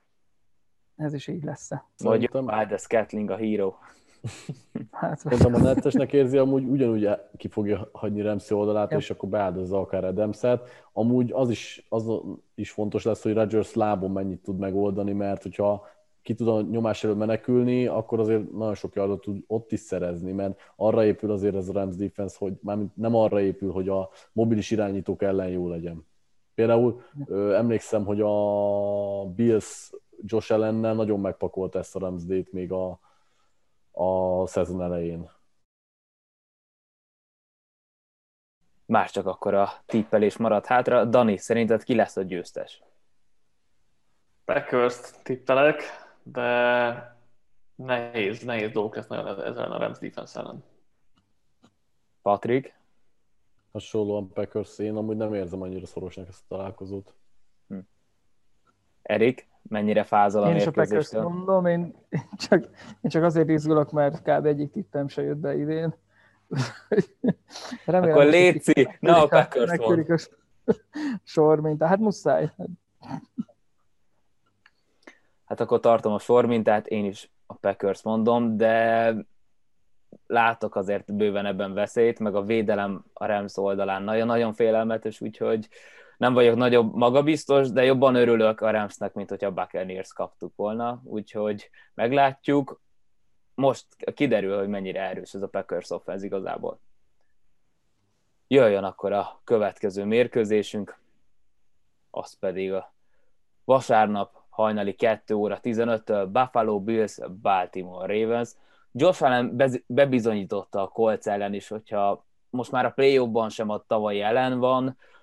ez is így lesz-e. Vagy Valdez Scantling a hero. Hát, szerintem a nettesnek érzi, amúgy ugyanúgy ki fogja hagyni Ramsey oldalát, ja. És akkor beáldozza akár Adams-et. Amúgy az is, az is fontos lesz, hogy Rodgers lábon mennyit tud megoldani, mert hogyha ki tud a nyomás elől menekülni, akkor azért nagyon sok yardot tud ott is szerezni, mert arra épül azért ez a Rams defense, hogy mármint nem arra épül, hogy a mobilis irányítók ellen jó legyen. Például ö, emlékszem, hogy a Bills Josh Allennel nagyon megpakolta ezt a Rams D-t még a, a szezon elején. Már csak akkor a tippelés maradt hátra. Dani, szerinted ki lesz a győztes? Packers-t tippelek, de nehéz, nehéz dolgok lesz nagyon ezzel a Rams defense ellen. Patrik? Hasonlóan Packers, én amúgy nem érzem annyira szorosnak ezt a találkozót. Hm. Erik, mennyire fázol a mérkőzéstől? Én is a Packers mondom, én csak, én csak azért izgulok, mert kb. Egyik tippem se jött be idén. Remélem, akkor léci, ne a Packers mond. A sor mintát, hát muszáj. Hát akkor tartom a sor mintát, én is a Packers mondom, de látok azért bőven ebben veszélyt, meg a védelem a Rams oldalán nagyon-nagyon félelmetes, úgyhogy nem vagyok nagyobb magabiztos, de jobban örülök a Ramsnek, mint hogyha a Buccaneers kaptuk volna, úgyhogy meglátjuk. Most kiderül, hogy mennyire erős ez a Packers offense igazából. Jöjjön akkor a következő mérkőzésünk, az pedig a vasárnap hajnali kettő óra tizenöttől Buffalo Bills, Baltimore Ravens. Josh Allen bebizonyította a Colts ellen is, hogyha most már a play-offban sem a tavalyi ellen van,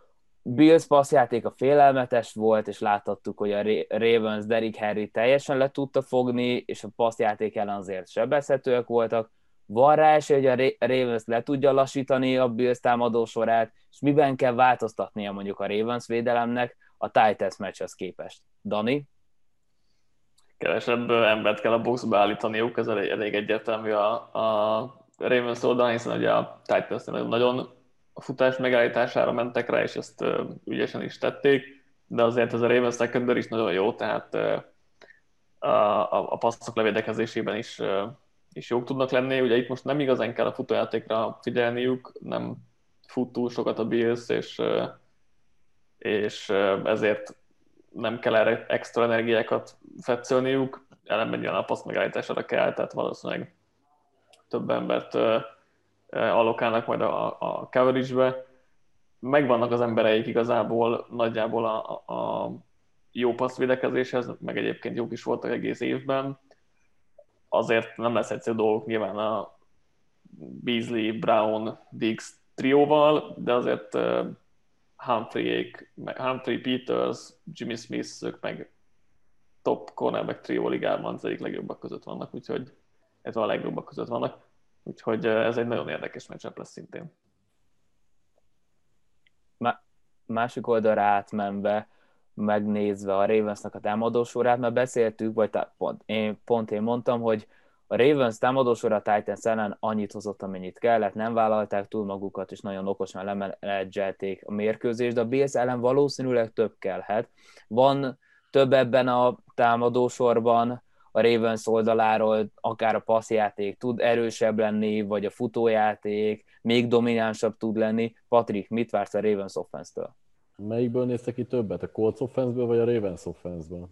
Bills passzjátéka félelmetes volt, és láthattuk, hogy a Ravens Derrick Henry teljesen le tudta fogni, és a passzjáték ellen azért sebezhetőek voltak. Van rá esély, hogy a Ravens le tudja lassítani a Bills támadó sorát, és miben kell változtatnia mondjuk a Ravens védelemnek a Titans meccshez képest. Dani? Kevesebb embert kell a boxba állítaniuk, ez elég, elég egyértelmű a, a Ravens oldalán, hiszen ugye a Titans nagyon a futás megállítására mentek rá, és ezt uh, ügyesen is tették, de azért ez a Ravens secondary is nagyon jó, tehát uh, a, a passzok levédekezésében is, uh, is jók tudnak lenni. Ugye itt most nem igazán kell a futójátékra figyelniük, nem fut túl sokat a Bills, és, uh, és uh, ezért nem kell erre extra energiákat fetszölniük, ellenben nyilván a passz megállítására kell, tehát valószínűleg több embert uh, allokálnak majd a, a coverage-be. Megvannak az embereik igazából nagyjából a, a jó passzvédekezéshez, meg egyébként jók is voltak egész évben. Azért nem lesz egyszerű dolgok nyilván a Beasley, Brown, Diggs trióval, de azért uh, Humphrey, Humphrey, Peters, Jimmy Smith, ők meg top cornerback trió ligában az egyik legjobbak között vannak, úgyhogy ez a legjobbak között vannak. Úgyhogy ez egy nagyon érdekes matchup lesz szintén. Másik oldalra átmenve, megnézve a Ravensnek a támadósorát, mert beszéltük, vagy tá- pont, én, pont én mondtam, hogy a Ravens támadósora a Titans ellen annyit hozott, amennyit kellett, nem vállalták túl magukat, és nagyon okosan lemenedzselték a mérkőzést, de a Bills ellen valószínűleg több kellhet. Van több ebben a támadósorban, a Ravens oldaláról akár a passzjáték tud erősebb lenni, vagy a futójáték még dominánsabb tud lenni. Patrik, mit vársz a Ravens offense-től? Melyikből néztek ki többet? A Colts offense-ből, vagy a Ravens offense-ből?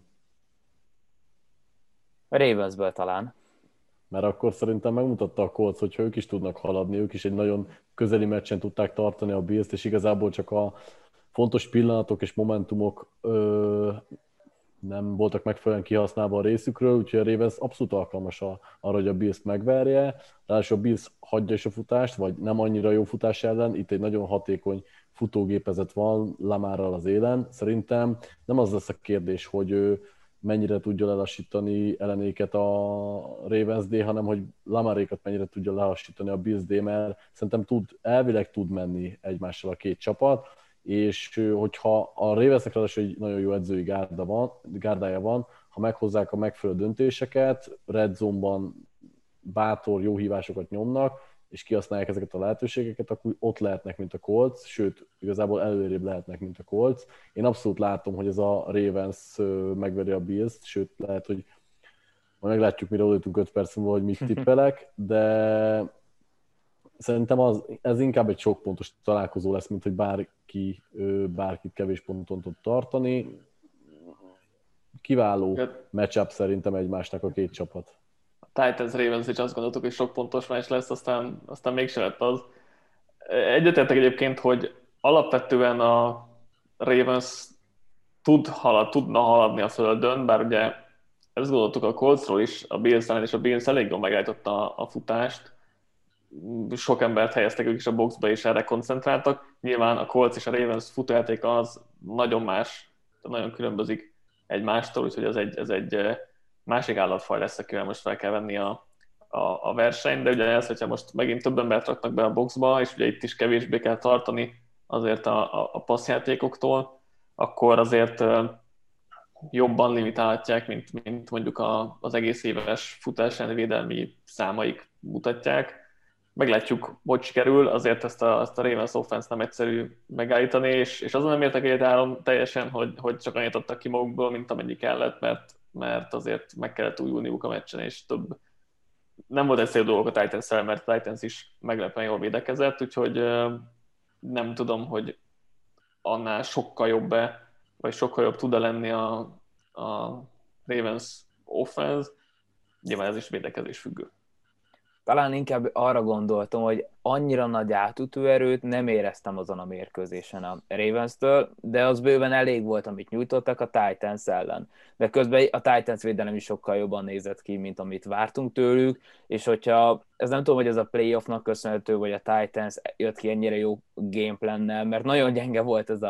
A Ravensből talán. Mert akkor szerintem megmutatta a Colts, hogyha ők is tudnak haladni, ők is egy nagyon közeli meccsen tudták tartani a Bills-t, és igazából csak a fontos pillanatok és momentumok ö, nem voltak megfelelően kihasználva a részükről, úgyhogy a Ravens abszolút alkalmas a, arra, hogy a Bills-t megverje. Ráadásul a Bills hagyja is a futást, vagy nem annyira jó futás ellen. Itt egy nagyon hatékony futógépezet van Lamarral az élen. Szerintem nem az lesz a kérdés, hogy ő mennyire tudja lelassítani ellenéket a Ravens D, hanem hogy Lamarékat mennyire tudja lelassítani a Bills D, mert szerintem tud, elvileg tud menni egymással a két csapat, és hogyha a Ravensnek ráadásul egy nagyon jó edzői gárda van, gárdája van, ha meghozzák a megfelelő döntéseket, red zone-ban bátor, jó hívásokat nyomnak, és kihasználják ezeket a lehetőségeket, akkor ott lehetnek, mint a Colts, sőt, igazából előrébb lehetnek, mint a Colts. Én abszolút látom, hogy ez a Ravens megveri a Bills-t, sőt, lehet, hogy majd meglátjuk, mire odajutunk öt perc múlva, hogy mit tippelek, de szerintem az, ez inkább egy sok pontos találkozó lesz, mint hogy bárki, bárkit kevés ponton tud tartani. Kiváló matchup szerintem egymásnak a két csapat. Titans Ravens is azt gondoltuk, hogy sok pontos meccs lesz, aztán, aztán mégse lett az. Egyetértek egyébként, hogy alapvetően a Ravens tud halad, tudna haladni a földön, bár ugye ezt gondoltuk a Coltsról is, a Bills ellen, és a Bills elég jól megállította a, a futást. Sok embert helyeztek ők is a boxba, és erre koncentráltak. Nyilván a Colts és a Ravens futójátéka az nagyon más, nagyon különbözik egymástól, úgyhogy ez egy, ez egy másik állatfaj lesz, akivel most fel kell venni a, a, a versenyt, de ugye ez, hogyha most megint több embert raknak be a boxba, és ugye itt is kevésbé kell tartani azért a, a, a passzjátékoktól, akkor azért jobban limitálhatják, mint, mint mondjuk a, az egész éves futás elleni védelmi számaik mutatják. Meglátjuk, hogy sikerül, azért ezt a, ezt a Ravens offense nem egyszerű megállítani, és, és azon nem értek egyet áron teljesen, hogy, hogy csak annyit adtak ki magukból, mint amennyi kellett, mert mert azért meg kellett újulniuk a meccsen, és több nem volt egyszerű dolgok a Titans-szel, mert a Titans is meglepően jól védekezett, úgyhogy nem tudom, hogy annál sokkal jobb-e, vagy sokkal jobb tud-e lenni a, a Ravens offense. Nyilván ez is védekezés függő. Talán inkább arra gondoltam, hogy annyira nagy átütőerőt nem éreztem azon a mérkőzésen a Ravens-től, de az bőven elég volt, amit nyújtottak a Titans ellen. De közben a Titans védelem is sokkal jobban nézett ki, mint amit vártunk tőlük, és hogyha, ez nem tudom, hogy ez a playoffnak köszönhető, vagy a Titans jött ki ennyire jó gameplannel, mert nagyon gyenge volt ez a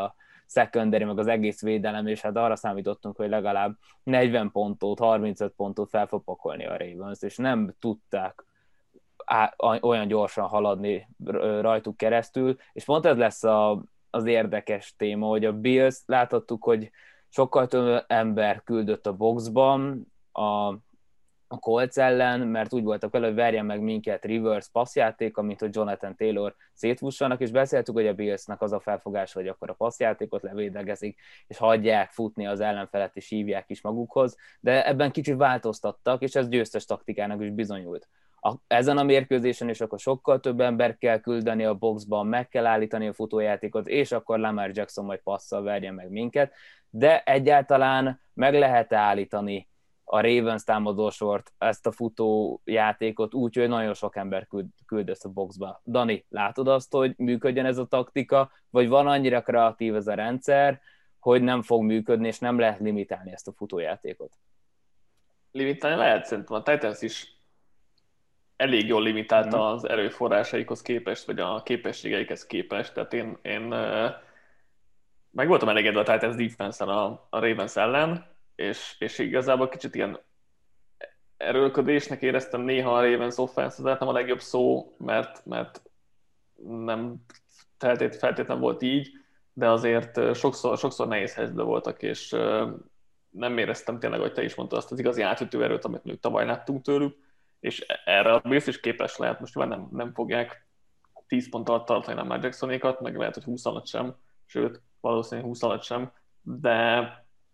secondary, meg az egész védelem, és hát arra számítottunk, hogy legalább negyven pontot, harmincöt pontot fel fog pakolni a Ravens, és nem tudták olyan gyorsan haladni rajtuk keresztül, és pont ez lesz a, az érdekes téma, hogy a Bills láthattuk, hogy sokkal több ember küldött a boxban a, a Colts ellen, mert úgy voltak vele, hogy verjen meg minket reverse passzjáték, amit hogy Jonathan Taylor szétfussanak, és beszéltük, hogy a Billsnek az a felfogás, hogy akkor a passzjátékot levédegezik, és hagyják futni az ellenfelet, és hívják is magukhoz, de ebben kicsit változtattak, és ez győztes taktikának is bizonyult. A, ezen a mérkőzésen is akkor sokkal több ember kell küldeni a boxban, meg kell állítani a futójátékot, és akkor Lamar Jackson majd passzal verjen meg minket, de egyáltalán meg lehet állítani a Ravens támadósort, ezt a futójátékot úgy, hogy nagyon sok ember küld, küld ezt a boxba. Dani, látod azt, hogy működjön ez a taktika, vagy van annyira kreatív ez a rendszer, hogy nem fog működni, és nem lehet limitálni ezt a futójátékot? Limitálni lehet, szerintem a Titans is elég jól limitálta mm. az erőforrásaikhoz képest, vagy a képességeikhez képest. Tehát én, én meg voltam elégedve a Titans defense-en a, a Ravens ellen, és, és igazából kicsit ilyen erőlködésnek éreztem néha a Ravens offense, ez nem a legjobb szó, mert, mert nem feltétlenül volt így, de azért sokszor, sokszor nehéz helyzetben voltak, és nem éreztem tényleg, hogy te is mondtad, azt az igazi átütő erőt, amit még tavaly láttunk tőlük, és erre a Bills is képes lehet, most már nem, nem fogják tíz pont alatt tartani Lamar Jacksonékat, meg lehet, hogy húsz alatt sem, sőt, valószínűleg húsz alatt sem, de,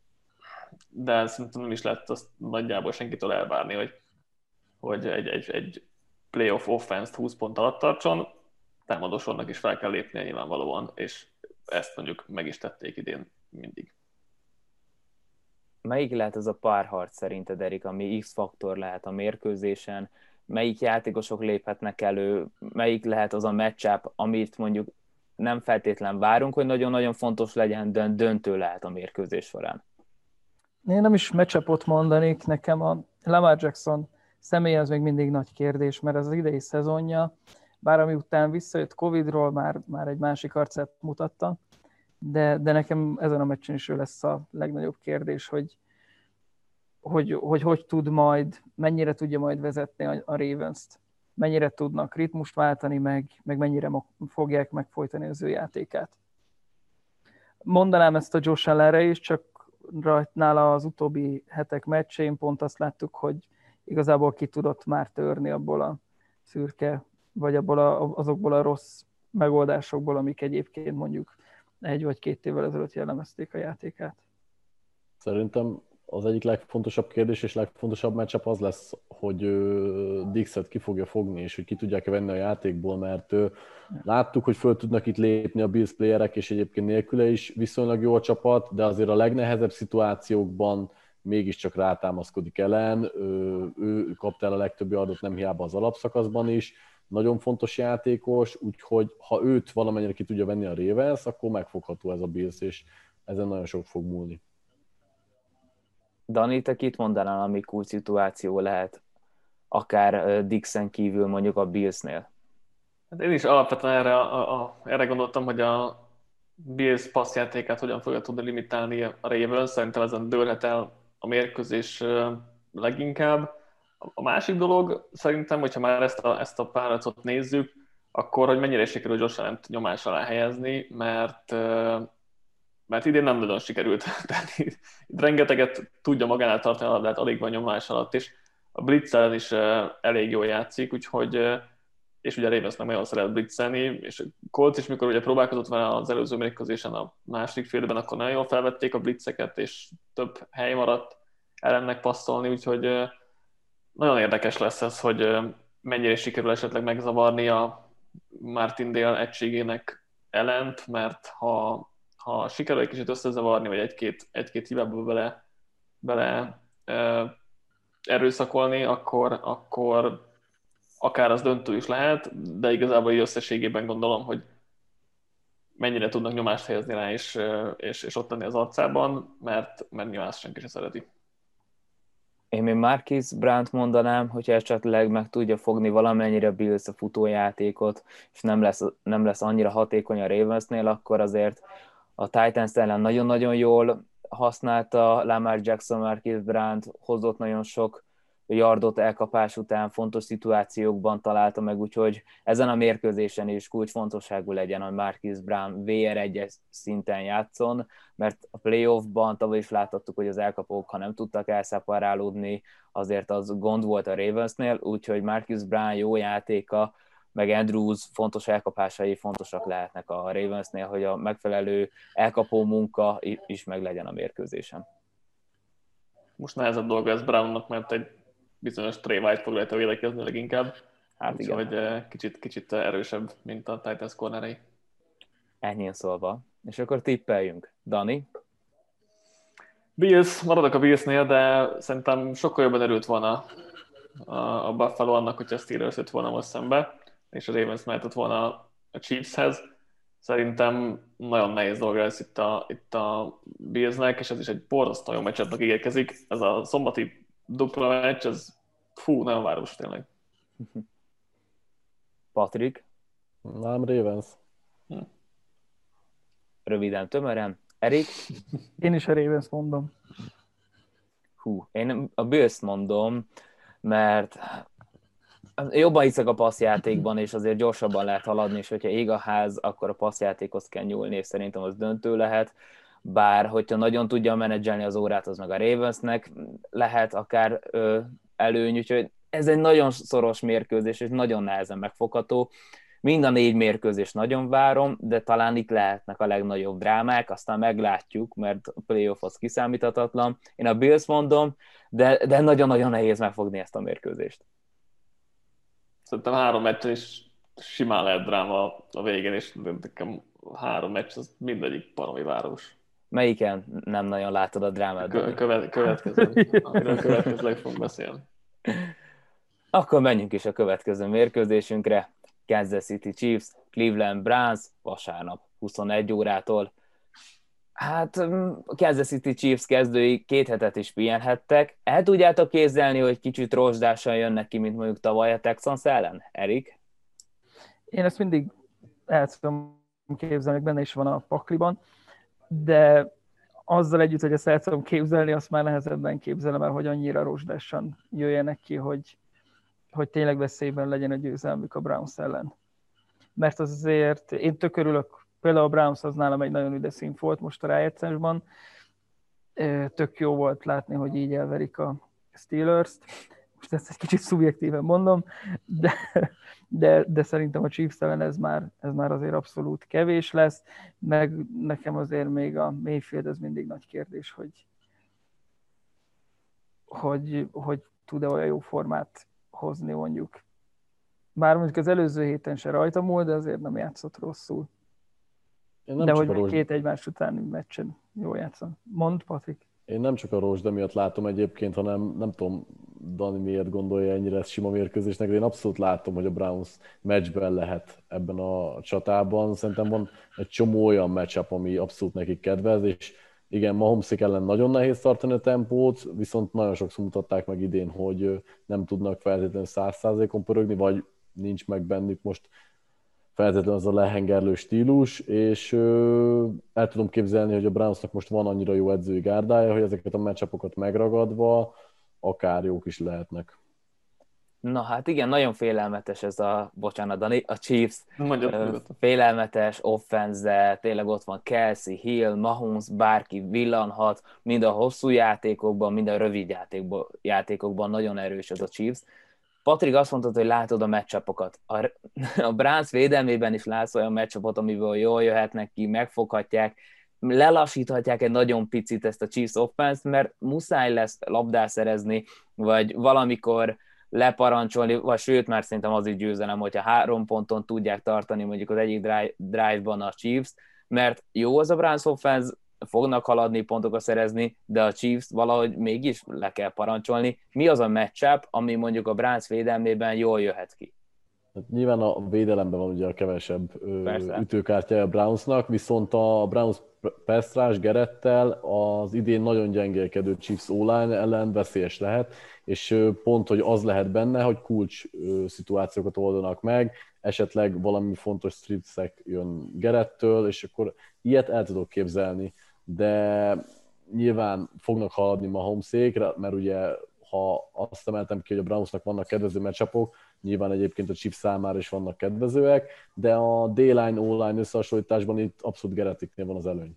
de szerintem nem is lehet azt nagyjából senkitől elvárni, hogy, hogy egy, egy, egy playoff offense-t húsz pont alatt tartson, támadósornak is fel kell lépnie nyilvánvalóan, és ezt mondjuk meg is tették idén mindig. Melyik lehet az a párharc szerinted, Erik, ami X-faktor lehet a mérkőzésen? Melyik játékosok léphetnek elő? Melyik lehet az a matchup, amit mondjuk nem feltétlen várunk, hogy nagyon-nagyon fontos legyen, de döntő lehet a mérkőzés során? Én nem is matchupot mondanék, nekem a Lamar Jackson személy az még mindig nagy kérdés, mert az idei szezonja, bár ami után visszajött Covidról, már, már egy másik arcát mutatta, de, de nekem ezen a meccsen is ő lesz a legnagyobb kérdés, hogy hogy, hogy hogy tud majd, mennyire tudja majd vezetni a, a Ravens-t, mennyire tudnak ritmust váltani, meg, meg mennyire fogják megfojtani az ő játékát. Mondanám ezt a Josh Allenre is, csak nála az utóbbi hetek meccsén pont azt láttuk, hogy igazából ki tudott már törni abból a szürke, vagy abból a, azokból a rossz megoldásokból, amik egyébként mondjuk egy vagy két évvel ezelőtt jellemezték a játékát. Szerintem az egyik legfontosabb kérdés és legfontosabb matchup az lesz, hogy Dixet ki fogja fogni, és hogy ki tudják venni a játékból, mert láttuk, hogy föl tudnak itt lépni a Bills playerek, és egyébként nélküle is viszonylag jó a csapat, de azért a legnehezebb szituációkban mégiscsak rátámaszkodik ellen. Ő kapta el a legtöbb yardot, nem hiába az alapszakaszban is. Nagyon fontos játékos, úgyhogy ha őt valamennyire ki tudja venni a Ravens, akkor megfogható ez a Bills, és ezen nagyon sok fog múlni. Dani, te kit mondanál, ami cool szituáció lehet, akár Dixon kívül mondjuk a Billsnél? Hát én is alapvetően erre, a, a, erre gondoltam, hogy a Bills passzjátékát hogyan fogja tudni limitálni a Ravens. Szerintem ezen dőlhet el a mérkőzés leginkább. A másik dolog szerintem, hogyha már ezt a, ezt a párharcot nézzük, akkor hogy mennyire sikerül Josh Allent nyomás alá helyezni, mert, mert idén nem nagyon sikerült. Tehát itt rengeteget tudja magánál tartani a labdát, alig van nyomás alatt, és a blitz ellen is elég jól játszik, úgyhogy, és ugye Ravens meg nagyon szeret blitzelni, és a Colts is, mikor ugye próbálkozott vele az előző mérkőzésen a második félben, akkor nagyon jól felvették a blitzeket, és több hely maradt ellennek passzolni, úgyhogy nagyon érdekes lesz ez, hogy mennyire sikerül esetleg megzavarni a Martindale egységének ellent, mert ha, ha sikerül egy kicsit összezavarni, vagy egy-két, egy-két hibából bele, bele e, erőszakolni, akkor, akkor akár az döntő is lehet, de igazából így összességében gondolom, hogy mennyire tudnak nyomást helyezni rá, és, és, és ott lenni az arcában, mert, mert nyilván azt senki sem szereti. Én még Marquise Brown-t mondanám, hogyha esetleg meg tudja fogni valamennyire Bills a futójátékot, és nem lesz, nem lesz annyira hatékony a Ravensnél, akkor azért a Titans ellen nagyon-nagyon jól használta Lamar Jackson, Marquise Brown hozott nagyon sok yardot elkapás után, fontos szituációkban találta meg, úgyhogy ezen a mérkőzésen is kulcsfontosságú legyen, hogy Marquise Brown vé er egyes szinten játszon, mert a playoffban tavaly is láthattuk, hogy az elkapók, ha nem tudtak elszeparálódni, azért az gond volt a Ravensnél, úgyhogy Marquise Brown jó játéka, meg Andrews fontos elkapásai fontosak lehetnek a Ravensnél, hogy a megfelelő elkapó munka is meg legyen a mérkőzésen. Most nehezebb dolga ez Brownnak, mert egy bizonyos Trey White fog rajta védekezni leginkább. Hát igen. Úgyhogy kicsit, kicsit erősebb, mint a Titans cornerei. Ennyien szólva. És akkor tippeljünk. Dani? Bills, maradok a Billsnél, de szerintem sokkal jobban erőlt volna a Buffalo annak, hogyha Steelers jött volna most szembe, és a Ravens mehetett volna a Chiefshez. Szerintem nagyon nehéz dolga lesz itt a, itt a Billsnek, és ez is egy borzasztó jó meccsapnak ígérkezik. Ez a szombati dupla meccs, ez fú, nagyon város tényleg. Patrik? Nem, Ravens. Hm. Röviden, tömören. Erik? Én is a Ravens mondom. Hú, én a Bills mondom, mert jobban hiszek a passzjátékban, és azért gyorsabban lehet haladni, és hogyha ég a ház, akkor a passzjátékhoz kell nyúlni, és szerintem az döntő lehet. Bár, hogyha nagyon tudja menedzselni az órát, az meg a Ravensnek lehet akár ö, előny, úgyhogy ez egy nagyon szoros mérkőzés, és nagyon nehezen megfogható. Mind a négy mérkőzést nagyon várom, de talán itt lehetnek a legnagyobb drámák, aztán meglátjuk, mert a playoff az kiszámíthatatlan. Én a Bills mondom, de, de nagyon-nagyon nehéz megfogni ezt a mérkőzést. Szerintem három meccsen is simán lehet dráma a végén, és nekem három meccs, az mindegyik baromi város. Melyiken nem nagyon látod a drámát? Kö- követ, következő, amiről következőleg fogunk beszélni. Akkor menjünk is a következő mérkőzésünkre. Kansas City Chiefs, Cleveland Browns, vasárnap huszonegy órától. Hát a Kansas City Chiefs kezdői két hetet is pihenhettek. El tudjátok képzelni, hogy kicsit rozsdásan jönnek ki, mint mondjuk tavaly a Texans ellen? Erik? Én ezt mindig el tudom képzelni, benne is van a pakliban, de azzal együtt, hogy ezt el tudom képzelni, azt már nehezebben képzelem el, hogy annyira rozsdásan jöjjenek ki, hogy, hogy tényleg veszélyben legyen a győzelmük a Browns ellen. Mert azért én tök örülök, például a Browns az nálam egy nagyon üde szín volt most a rájátszásban. Tök jó volt látni, hogy így elverik a Steelers-t. Most ezt egy kicsit szubjektíven mondom, de, de, de szerintem a Chiefs ellen ez már, ez már azért abszolút kevés lesz, meg nekem azért még a Mayfield ez mindig nagy kérdés, hogy, hogy, hogy tud-e olyan jó formát hozni mondjuk. Bár mondjuk az előző héten se rajta múlt, de azért nem játszott rosszul. De hogy még két egymás utáni meccsen jól játszom. Mondd, Patrik. Én nem csak a rozsda miatt látom egyébként, hanem nem tudom, Dani miért gondolja ennyire ezt sima mérkőzésnek, de én abszolút látom, hogy a Browns meccsben lehet ebben a csatában. Szerintem van egy csomó olyan matchup, ami abszolút nekik kedvez, és igen, Mahomeszik ellen nagyon nehéz tartani a tempót, viszont nagyon sokszor mutatták meg idén, hogy nem tudnak feltétlenül száz százalékon pörögni, vagy nincs meg bennük most feltétlenül az a lehengerlő stílus, és ö, el tudom képzelni, hogy a Brownsnak most van annyira jó edzői gárdája, hogy ezeket a matchupokat megragadva akár jók is lehetnek. Na hát igen, nagyon félelmetes ez a, bocsánat Dani, a Chiefs Mondjad, félelmetes offense, tényleg ott van Kelsey, Hill, Mahomes, bárki villanhat, mind a hosszú játékokban, mind a rövid játékokban, játékokban nagyon erős ez a Chiefs. Patrik azt mondtad, hogy látod a meccsapokat. A, a Browns védelmében is látsz olyan meccsapot, amiből jól jöhetnek ki, megfoghatják, lelassíthatják egy nagyon picit ezt a Chiefs offense, mert muszáj lesz labdát szerezni, vagy valamikor leparancsolni, vagy sőt, már szerintem az így győzelem, hogyha három ponton tudják tartani mondjuk az egyik drive-ban a Chiefs, mert jó az a Browns offense, fognak haladni, pontokat szerezni, de a Chiefs valahogy mégis le kell parancsolni. Mi az a matchup, ami mondjuk a Browns védelmében jól jöhet ki? Hát nyilván a védelemben van ugye a kevesebb Persze. ütőkártyája a Brownsnak, viszont a Browns pass rush Garrettel az idén nagyon gyengélkedő Chiefs O-line ellen veszélyes lehet, és pont, hogy az lehet benne, hogy kulcs szituációkat oldanak meg, esetleg valami fontos strip sack jön Garrettől, és akkor ilyet el tudok képzelni, de nyilván fognak haladni Mahomesék, mert ugye ha azt emeltem ki, hogy a Brownsnak vannak kedvező matchupok, nyilván egyébként a Chiefs számára is vannak kedvezőek, de a D-line, O-line összehasonlításban itt abszolút Garrettiknél van az előny.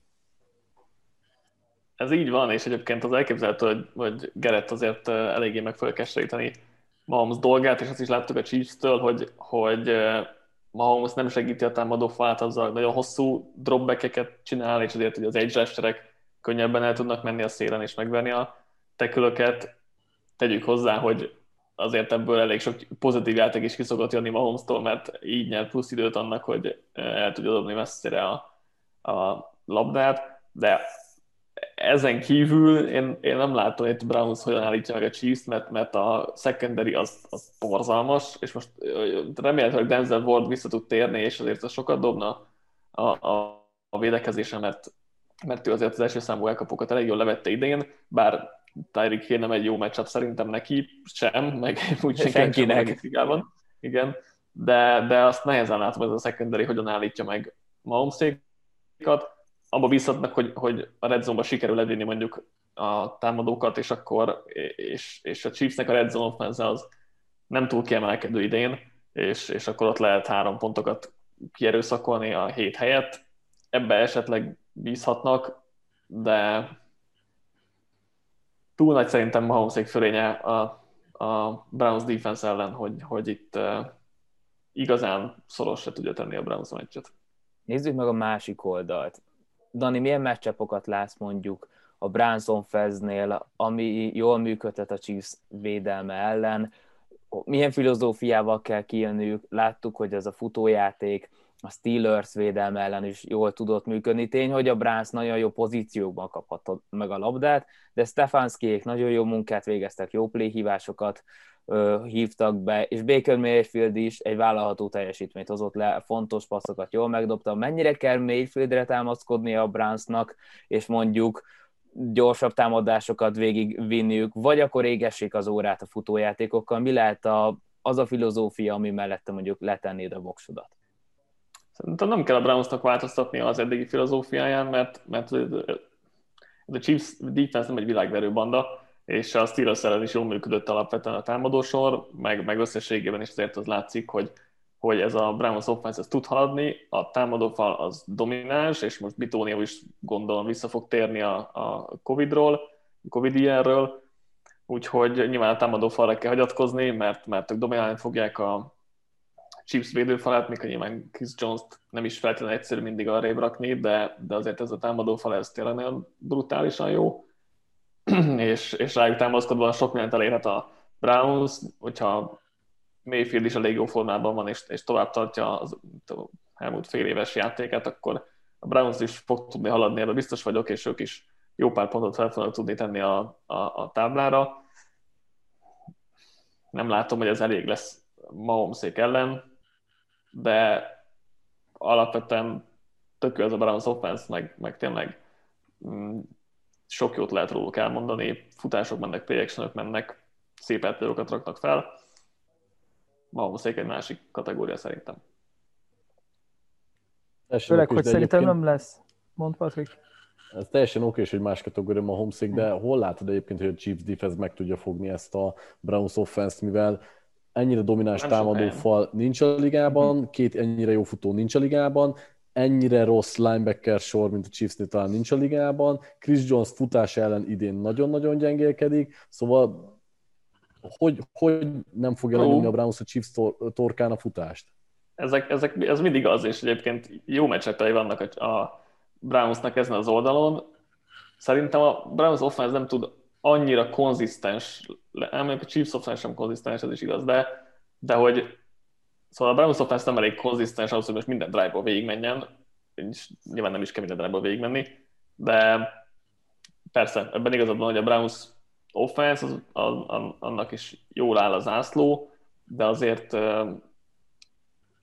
Ez így van, és egyébként az elképzelhető, hogy, hogy Garrett azért eléggé meg fogja keseríteni Mahomes dolgát, és azt is láttuk a Chiefs-től, hogy, hogy Mahomes nem segíti a támadó falát azzal, nagyon hosszú dropbackeket csinál, és azért hogy az edge rusherek könnyebben el tudnak menni a szélen és megverni a tekülöket. Tegyük hozzá, hogy azért ebből elég sok pozitív játék is ki szokott jönni Mahomes-tól, mert így nyer plusz időt annak, hogy el tudja dobni messzire a, a labdát, de ezen kívül én, én nem látom, hogy Browns hogyan állítja meg a Chiefs-t, mert, mert a secondary az, az borzalmas, és most remélhetőleg Denzel Ward vissza tud térni, és azért az sokat dobna a, a, a védekezésen, mert, mert ő azért az első számú elkapokat elég jól levette idén, bár Tyreek Hill nem egy jó matchup szerintem neki sem, meg úgy senkinek. Sem igen, de, de azt nehezen látom, hogy ez a secondary hogyan állítja meg Mahomesékat. Abba bízhatnak, hogy, hogy a red zone-ba sikerül levinni mondjuk a támadókat, és akkor és, és a Chiefsnek a red zone offense az nem túl kiemelkedő idén, és, és akkor ott lehet három pontokat kierőszakolni a hét helyett. Ebbe esetleg bízhatnak, de túl nagy szerintem Mahomesék fölénye a, a Browns defense ellen, hogy, hogy itt uh, igazán szorosra tudja tenni a Browns meccset. Nézzük meg a másik oldalt. Dani, milyen matchupokat látsz mondjuk a Browns offense-nél, ami jól működhet a Chiefs védelme ellen? Milyen filozófiával kell kijönniük? Láttuk, hogy ez a futójáték a Steelers védelme ellen is jól tudott működni. Tény, hogy a Browns nagyon jó pozíciókban kaphatta meg a labdát, de Stefanskiék nagyon jó munkát végeztek, jó playhívásokat ö, hívtak be, és Baker Mayfield is egy vállalható teljesítményt hozott le, fontos passzokat jól megdobta. Mennyire kell Mayfieldre támaszkodnia a Brownsnak, és mondjuk gyorsabb támadásokat végigvinniük, vagy akkor égessék az órát a futójátékokkal? Mi lehet a, az a filozófia, ami mellette mondjuk letennéd a voksodat? Szerintem nem kell a Brownsnak változtatni az eddigi filozófiáján, mert, mert a Chiefs defense nem egy világverő banda, és a Steelers ellen is jól működött alapvetően a támadósor, meg, meg összességében is azért az látszik, hogy, hogy ez a Browns offense ez tud haladni, a támadófal az domináns, és most Bitonio is gondolom vissza fog térni a, a Covid-ról, Covid ilyenről, úgyhogy nyilván a támadófalra kell hagyatkozni, mert, mert ők dominálni fogják a Chiefs védőfalát, mikor nyilván Chris Jones-t nem is feltétlenül egyszerű mindig arrébb rakni, de, de azért ez a támadófal ez tényleg nagyon brutálisan jó, és, és rájuk támaszkodva sok mindent elérhet a Browns, hogyha Mayfield is elég jó formában van, és, és tovább tartja az elmúlt fél éves játékát, akkor a Browns is fog tudni haladni, ebben biztos vagyok, és ők is jó pár pontot fel fognak tudni tenni a, a, a táblára. Nem látom, hogy ez elég lesz Mahomesék ellen, de alapvetően tök jó ez a Browns offense, meg, meg tényleg mm, sok jót lehet róluk elmondani, futások mennek, play actionok mennek, szép eltérőket raknak fel. Mahomesék egy másik kategória szerintem. Főleg, hogy szerintem nem lesz. Mondd, Patrik. Ez teljesen oké, hogy más kategória Mahomesék, de hol látod egyébként, hogy a Chiefs defense meg tudja fogni ezt a Browns offense-t, mivel ennyire domináns támadófal nincs a ligában, két ennyire jó futó nincs a ligában, ennyire rossz linebacker sor, mint a Chiefsnél talán nincs a ligában, Chris Jones futás ellen idén nagyon-nagyon gyengélkedik, szóval hogy, hogy nem fogja lenyomni a Browns a Chiefs tor- torkán a futást? Ezek, ezek, ez mindig az, és egyébként jó meccsepei vannak a, a Brownsnak ezen az oldalon. Szerintem a Browns offense nem tud annyira konzisztens, elmondjuk a Chiefs offense sem konzisztens, ez is igaz, de, de hogy szóval a Browns offense nem elég konzisztens ahhoz, hogy most minden drive-ból végigmenjen, és nyilván nem is kell minden drive-ból végigmenni, de persze, ebben igazad van, hogy a Browns offense, az, az, annak is jól áll az zászló, de azért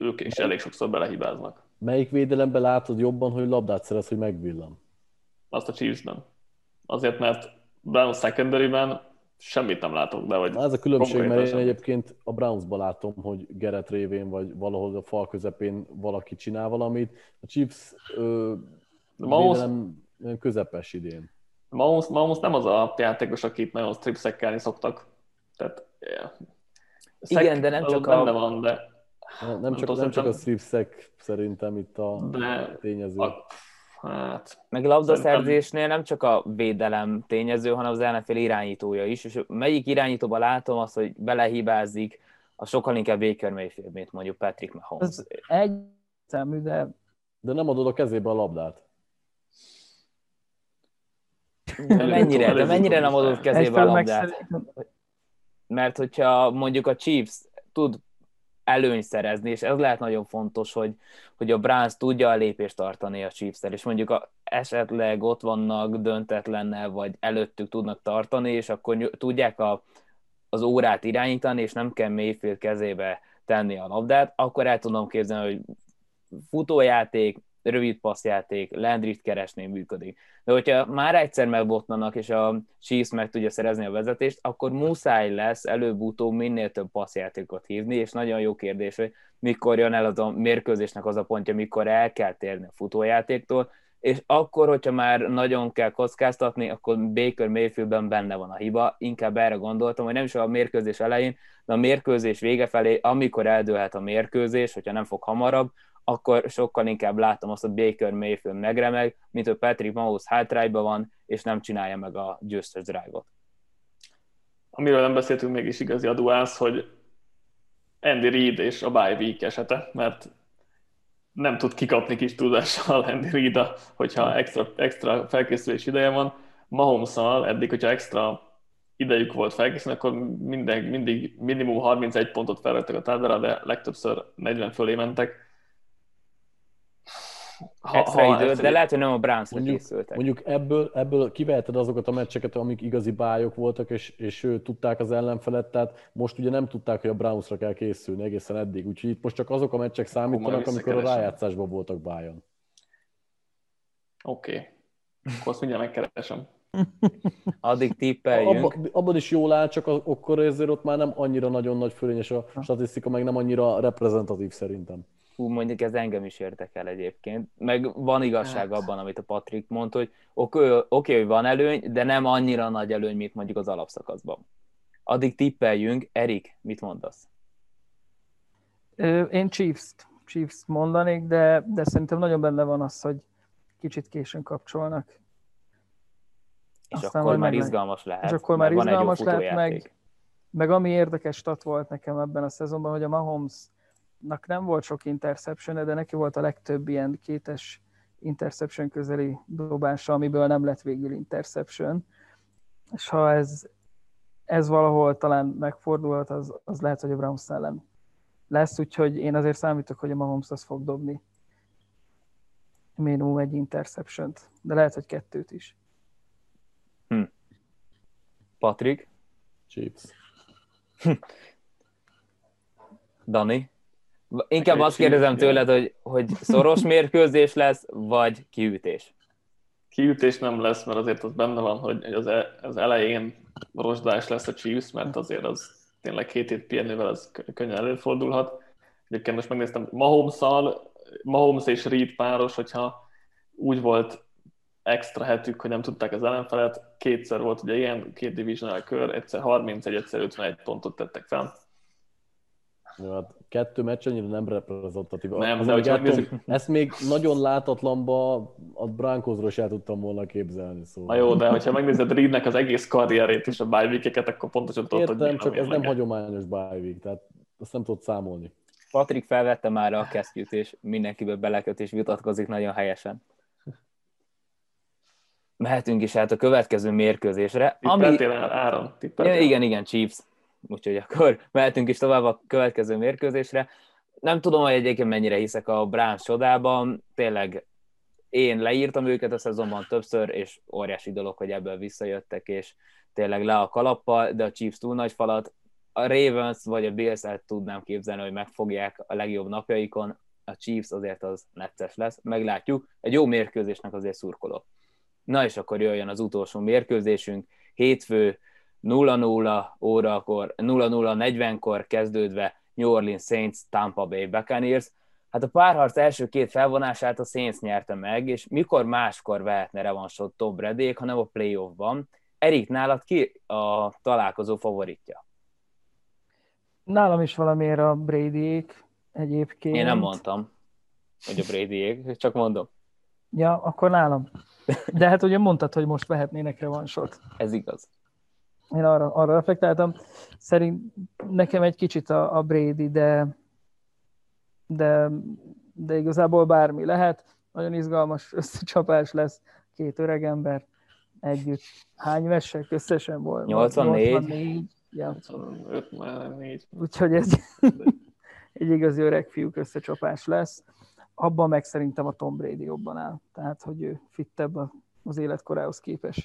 ők is elég sokszor belehibáznak. Melyik védelemben látod jobban, hogy labdát szerez, hogy megvillan? Azt a Chiefsben. Azért, mert Brown secondary-ben semmit nem látok, de vagy... Na ez a különbség, mert én semmit. egyébként a Brownsban látom, hogy Gerett révén, vagy valahol a fal közepén valaki csinál valamit. A Chiefs ö, védelem közepes idén. Mahomes, Mahomes nem az a játékos, akit nagyon stripszekkelni szoktak. Tehát, yeah. Igen, de nem csak a... a... Van, de... Nem, nem, csak, nem csak a stripszek szerintem itt a de tényező. A... Hát, meg labdaszerzésnél nem csak a védelem tényező, hanem az en ef el irányítója is, és melyik irányítóban látom azt, hogy belehibázik, a sokkal inkább Baker Mayfield, mint mondjuk Patrick Mahomes. Ez egyszerű, de... De nem adod a kezébe a labdát. De mennyire, de mennyire nem adod kezébe a labdát? Mert hogyha mondjuk a Chiefs tud előnyt szerezni, és ez lehet nagyon fontos, hogy, hogy a Browns tudja a lépést tartani a Chiefs-tel, és mondjuk a, esetleg ott vannak döntetlennel, vagy előttük tudnak tartani, és akkor tudják a, az órát irányítani, és nem kell Mayfield kezébe tenni a labdát, akkor el tudom képzelni, hogy futójáték, rövid passzjáték, Landryt keresni működik. De hogyha már egyszer megbotlanak, és a Chiefs meg tudja szerezni a vezetést, akkor muszáj lesz előbb-utóbb minél több passzjátékot hívni, és nagyon jó kérdés, hogy mikor jön el az a mérkőzésnek az a pontja, mikor el kell térni a futójátéktól, és akkor, hogyha már nagyon kell kockáztatni, akkor Baker Mayfieldben benne van a hiba. Inkább erre gondoltam, hogy nem is a mérkőzés elején, de a mérkőzés vége felé, amikor eldőlhet a mérkőzés, hogyha nem fog hamarabb, akkor sokkal inkább látom azt, hogy Baker Mayfield megremeg, mint hogy Patrick Mahomes hátrányban van, és nem csinálja meg a győztes drive-ot. Amiről nem beszéltünk mégis igazi a duász, hogy Andy Reid és a bye week esete, mert nem tud kikapni kis tudással Andy Reid, hogyha extra, extra felkészülés ideje van. Mahomes-szal eddig, hogyha extra idejük volt felkészülni, akkor minden, mindig minimum harmincegy pontot felvettek a táblára, de legtöbbször negyven fölé mentek. Ha, extra ha, idő, de lehet, hogy nem a Brownsra mondjuk, készültek. Mondjuk ebből, ebből kiveheted azokat a meccseket, amik igazi bájok voltak, és, és tudták az ellenfelet, tehát most ugye nem tudták, hogy a Brownsra kell készülni egészen eddig, úgyhogy itt most csak azok a meccsek számítanak, amikor a rájátszásban voltak bájon. Oké, okay. Akkor azt mindjárt megkeresem. Addig tippeljünk. Abba, abban is jól áll, csak akkor ezért ott már nem annyira nagyon nagy fölényes a statisztika, meg nem annyira reprezentatív szerintem. Hú, mondjuk ez engem is érdekel egyébként. Meg van igazság abban, amit a Patrik mondta, hogy oké, okay, okay, hogy van előny, de nem annyira nagy előny, mint mondjuk az alapszakaszban. Addig tippeljünk. Erik, mit mondasz? Én Chiefs-t, Chiefs mondanék, de, de szerintem nagyon benne van az, hogy kicsit későn kapcsolnak. És Aztán akkor már izgalmas lehet. És akkor már izgalmas lehet, meg, meg ami érdekes stat volt nekem ebben a szezonban, hogy a Mahomesnak nem volt sok interception, de neki volt a legtöbb ilyen kétes interception közeli dobása, amiből nem lett végül interception. És ha ez, ez valahol talán megfordulhat, az, az lehet, hogy a Browns ellen lesz, úgyhogy én azért számítok, hogy a Mahomes az fog dobni minimum egy interception-t, de lehet, hogy kettőt is. Hm. Patrik? Chiefs. Dani? Inkább azt kérdezem tőled, hogy, hogy szoros mérkőzés lesz, vagy kiütés? Kiütés nem lesz, mert azért az benne van, hogy az, e, az elején rozsdás lesz a Chiefs, mert azért az tényleg két hét pihenővel az könnyen előfordulhat. Egyébként most megnéztem, Mahomes-szal, Mahomes és Reid páros, hogyha úgy volt extra hetük, hogy nem tudták az ellenfelet, kétszer volt ugye ilyen, két divisional kör, egyszer harmincegy, egyszer ötvenegy pontot tettek fel. Jó, hát kettő meccs annyira nem reprezentatív. Nem, az, de hogyha megnézzük... Ezt még nagyon látatlanba a Broncosról sem tudtam volna képzelni. Szóval. Na jó, de hogyha megnézed Reidnek az egész karrierét és a bye week-eket, akkor pontosan tudod, Értem, hogy csak ez nem hagyományos bye week, tehát azt nem tudod számolni. Patrik felvette már a kesztyűt, és mindenkiből beleköt és vitatkozik nagyon helyesen. Mehetünk is át a következő mérkőzésre. Tippeltél ami... Áron? Ja, igen, igen, Chiefs. Úgyhogy akkor mehetünk is tovább a következő mérkőzésre. Nem tudom, hogy egyébként mennyire hiszek a Browns csodában. Tényleg én leírtam őket a szezonban többször, és óriási dolog, hogy ebből visszajöttek, és tényleg le a kalappal, de a Chiefs túl nagy falat. a Ravens vagy a Bills-et tudnám képzelni, hogy megfogják a legjobb napjaikon, a Chiefs azért az necces lesz, meglátjuk, egy jó mérkőzésnek azért szurkolok. Na és akkor jöjjön az utolsó mérkőzésünk, hétfő nulla nulla órakor, nulla nulla negyvenkor kezdődve New Orleans Saints, Tampa Bay Buccaneers. Hát a párharc első két felvonását a Saints nyerte meg, és mikor máskor vehetne revansot Tom Bradyék, hanem a playoffban. Erik, nálad ki a találkozó favoritja? Nálam is valamiért a Bradyék egyébként. Én nem mondtam, hogy a Bradyék, csak mondom. Ja, akkor nálam. De hát ugye mondtad, hogy most vehetnének revansot. Ez igaz. Én arra, arra reflektáltam. Szerint nekem egy kicsit a, a Brady, de, de, de igazából bármi lehet. Nagyon izgalmas összecsapás lesz. Két öregember együtt. Hány vesek összesen volt? nyolcvannégy. nyolcvannégy. Ja. nyolcvanöt, már négy. Úgyhogy ez egy igazi öreg fiúk összecsapás lesz. Abban meg szerintem a Tom Brady jobban áll. Tehát, hogy ő fittebb az életkorához képest.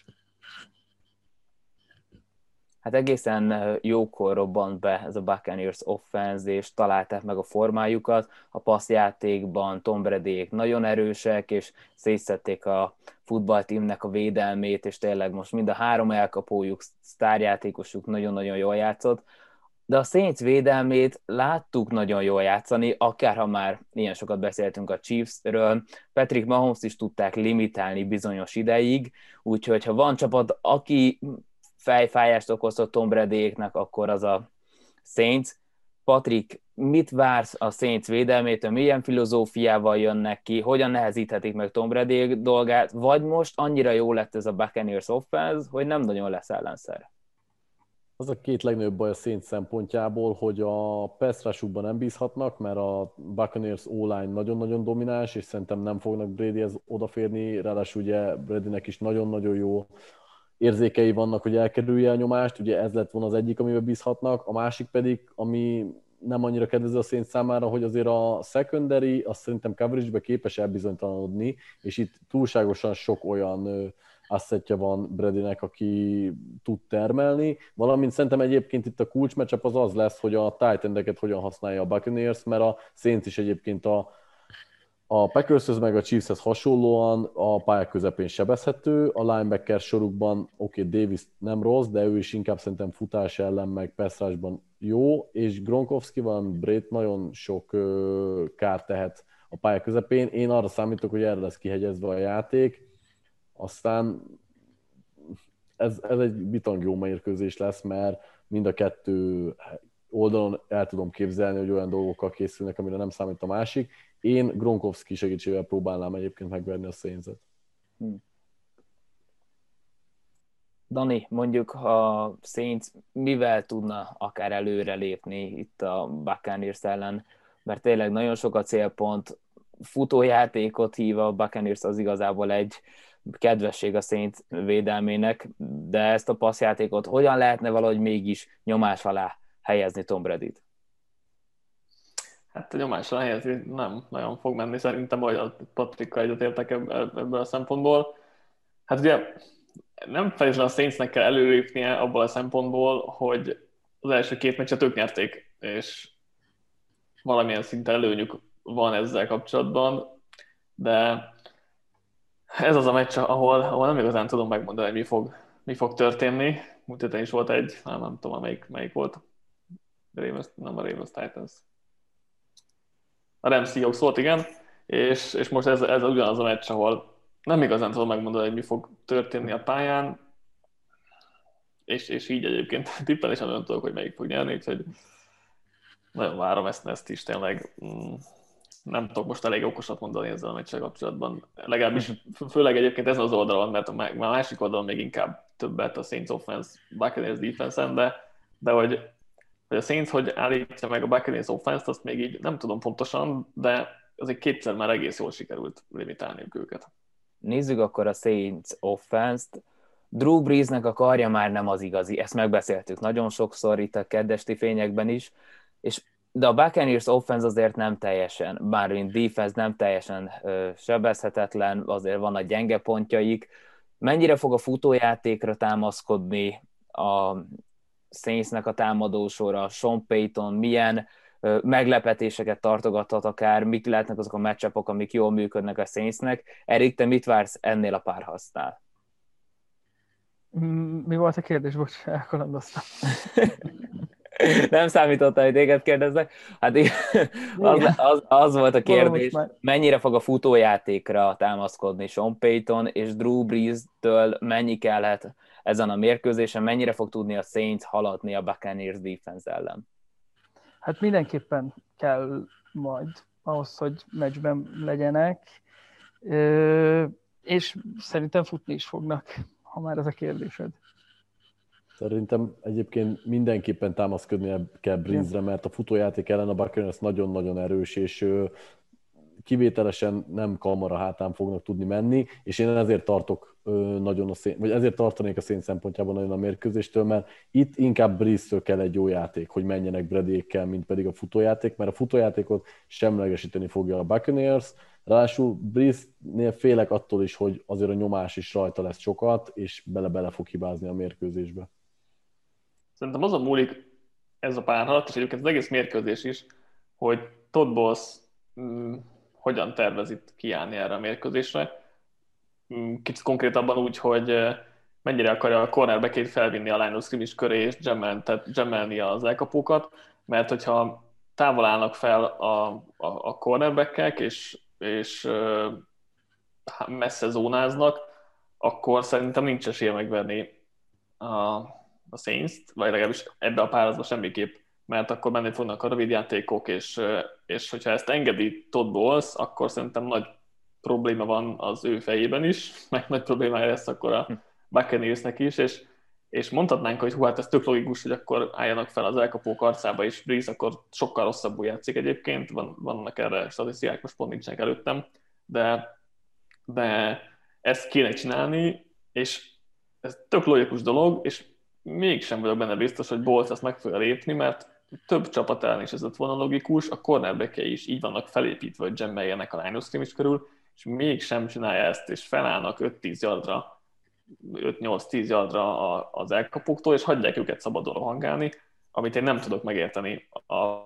Hát egészen jókor robbant be ez a Buccaneers offense, és találták meg a formájukat. A passzjátékban Tom Bradyék nagyon erősek, és szétszedték a futballteamnek a védelmét, és tényleg most mind a három elkapójuk, sztárjátékosuk nagyon-nagyon jól játszott. De a Saints védelmét láttuk nagyon jól játszani, akárha már ilyen sokat beszéltünk a Chiefsről, Patrick Mahomes is tudták limitálni bizonyos ideig, úgyhogy ha van csapat, aki fejfájást okoztott Tom Bradyéknek, akkor az a Saints. Patrik, mit vársz a Saints védelmétől, milyen filozófiával jönnek ki, hogyan nehezíthetik meg Tom Bradyék dolgát, vagy most annyira jó lett ez a Buccaneers offense, hogy nem nagyon lesz ellenszer? Az a két legnagyobb baj a Saints szempontjából, hogy a pass rushukban nem bízhatnak, mert a Buccaneers O-line nagyon-nagyon domináns, és szerintem nem fognak Bradyhez odaférni, ráadásul ugye Bradynek is nagyon-nagyon jó érzékei vannak, hogy elkerülje a nyomást, ugye ez lett volna az egyik, amiben bízhatnak, a másik pedig, ami nem annyira kedvező a Saints számára, hogy azért a secondary, azt szerintem coverage-be képes elbizonytalanodni, és itt túlságosan sok olyan asszettje van Bradynek, aki tud termelni, valamint szerintem egyébként itt a kulcsmatchup az az lesz, hogy a tight endeket hogyan használja a Buccaneers, mert a Saints is egyébként a A Packershez meg a Chiefshez hasonlóan a pályák közepén sebezhető, a linebacker sorukban oké, okay, Davis nem rossz, de ő is inkább szerintem futás ellen meg pass rushban jó, és Gronkowski van, Brady nagyon sok ö, kárt tehet a pályák közepén. Én arra számítok, hogy erre lesz kihegyezve a játék, aztán ez, ez egy bitangjó mérkőzés lesz, mert mind a kettő oldalon el tudom képzelni, hogy olyan dolgokkal készülnek, amire nem számít a másik. Én Gronkowski segítségével próbálnám egyébként megverni a Saints-et. Hmm. Dani, mondjuk a Saints mivel tudna akár előre lépni itt a Buccaneers ellen, mert tényleg nagyon sok a célpont, futójátékot hív a Buccaneers, az igazából egy kedvesség a Saints védelmének, de ezt a passzjátékot hogyan lehetne valahogy mégis nyomás alá helyezni Tom Bradyt? Hát a nyomásra helyezni nem nagyon fog menni, szerintem, hogy a Patrikkal egyetértek ebből a szempontból. Hát ugye nem feltétlenül a Saintsnek kell előlépnie abból a szempontból, hogy az első két meccset ők nyerték, és valamilyen szinten előnyük van ezzel kapcsolatban, de ez az a meccs, ahol, ahol nem igazán tudom megmondani, hogy mi fog, mi fog történni. Múlt héten is volt egy, nem, nem tudom, melyik, melyik volt. Ravens, nem a Ravens Titans. A Rams Seahawks volt, igen, és, és most ez, ez ugyanaz a meccs, ahol nem igazán tudom megmondani, hogy mi fog történni a pályán, és, és így egyébként tippel is nem tudok, hogy melyik fog nyerni, úgyhogy nagyon várom ezt, ezt is tényleg. Nem tudok most elég okosat mondani ezzel a meccsel kapcsolatban. Legalábbis főleg egyébként ezen az oldalon, mert a másik oldalon még inkább többet a Saints offense, Buccaneers defense-en, de, de hogy hogy a Saints hogy állítja meg a Buccaneers offense-t, azt még így nem tudom pontosan, de azért kétszer már egész jól sikerült limitálniuk őket. Nézzük akkor a Saints offense-t. Drew Breesnek a karja már nem az igazi, ezt megbeszéltük nagyon sokszor itt a keddesti fényekben is, és de a Buccaneers offense azért nem teljesen, bár mint defense nem teljesen ö, sebezhetetlen, azért vannak gyenge pontjaik. Mennyire fog a futójátékra támaszkodni a Saintsnek a támadósora, Sean Payton milyen ö, meglepetéseket tartogathat akár, mik lehetnek azok a matchupok, amik jól működnek a Saintsnek. Erik, te mit vársz ennél a párharcnál? Mi volt a kérdés? Bocs, elkalandoztam. Nem számítottam, hogy téged kérdeznek. Hát az, az, az volt a kérdés, mennyire fog a futójátékra támaszkodni Sean Payton, és Drew Brees-től mennyi kellhet ezen a mérkőzésen, mennyire fog tudni a Saints haladni a Buccaneers defense ellen? Hát mindenképpen kell majd ahhoz, hogy meccsben legyenek, és szerintem futni is fognak, ha már ez a kérdésed. Szerintem egyébként mindenképpen támaszkodni kell Breesre, mert a futójáték ellen a Buccaneers nagyon-nagyon erős, és kivételesen nem kamara hátán fognak tudni menni, és én ezért tartok nagyon a szén, vagy ezért tartanék a szén szempontjában nagyon a mérkőzéstől, mert itt inkább Brees-től kell egy jó játék, hogy menjenek Bradyékkel, mint pedig a futójáték, mert a futójátékot semlegesíteni fogja a Buccaneers. Ráadásul Brees-nél félek attól is, hogy azért a nyomás is rajta lesz sokat, és bele-bele fog hibázni a mérkőzésbe. Szerintem azon múlik ez a párharc, és egyébként az egész mérkőzés is, hogy Todd Bowles hm, hogyan tervez itt kiállni erre a mérkőzésre. Kicsit konkrétabban úgy, hogy mennyire akarja a cornerbackét felvinni a line of scrimmage köré és jammel, tehát jammelni az elkapókat, mert hogyha távol állnak fel a, a, a cornerbackek, és, és messze zónáznak, akkor szerintem nincs esélye megverni a, a Saints-t, vagy legalábbis ebbe a párazba semmiképp, mert akkor menni fognak a rövid játékok, és, és hogyha ezt engedi Todd Bowles, akkor szerintem nagy probléma van az ő fejében is, meg nagy problémája lesz akkor a Buccaneersnek is, és, és mondhatnánk, hogy hú, hát ez tök logikus, hogy akkor álljanak fel az elkapók arcába, és Brees akkor sokkal rosszabbul játszik egyébként, van, vannak erre statisztikák, most pont nincsenek előttem, de, de ezt kéne csinálni, és ez tök logikus dolog, és mégsem vagyok benne biztos, hogy Bowles ezt meg fogja lépni, mert több csapat ellen is ez lett volna logikus, a cornerbackjei is így vannak felépítve, hogy jammeljenek a line of scrimmage körül, és mégsem csinálja ezt, és felállnak öt-tíz yardra, öt-nyolc-tíz yardra az elkapóktól, és hagyják őket szabadon rohangálni, amit én nem tudok megérteni a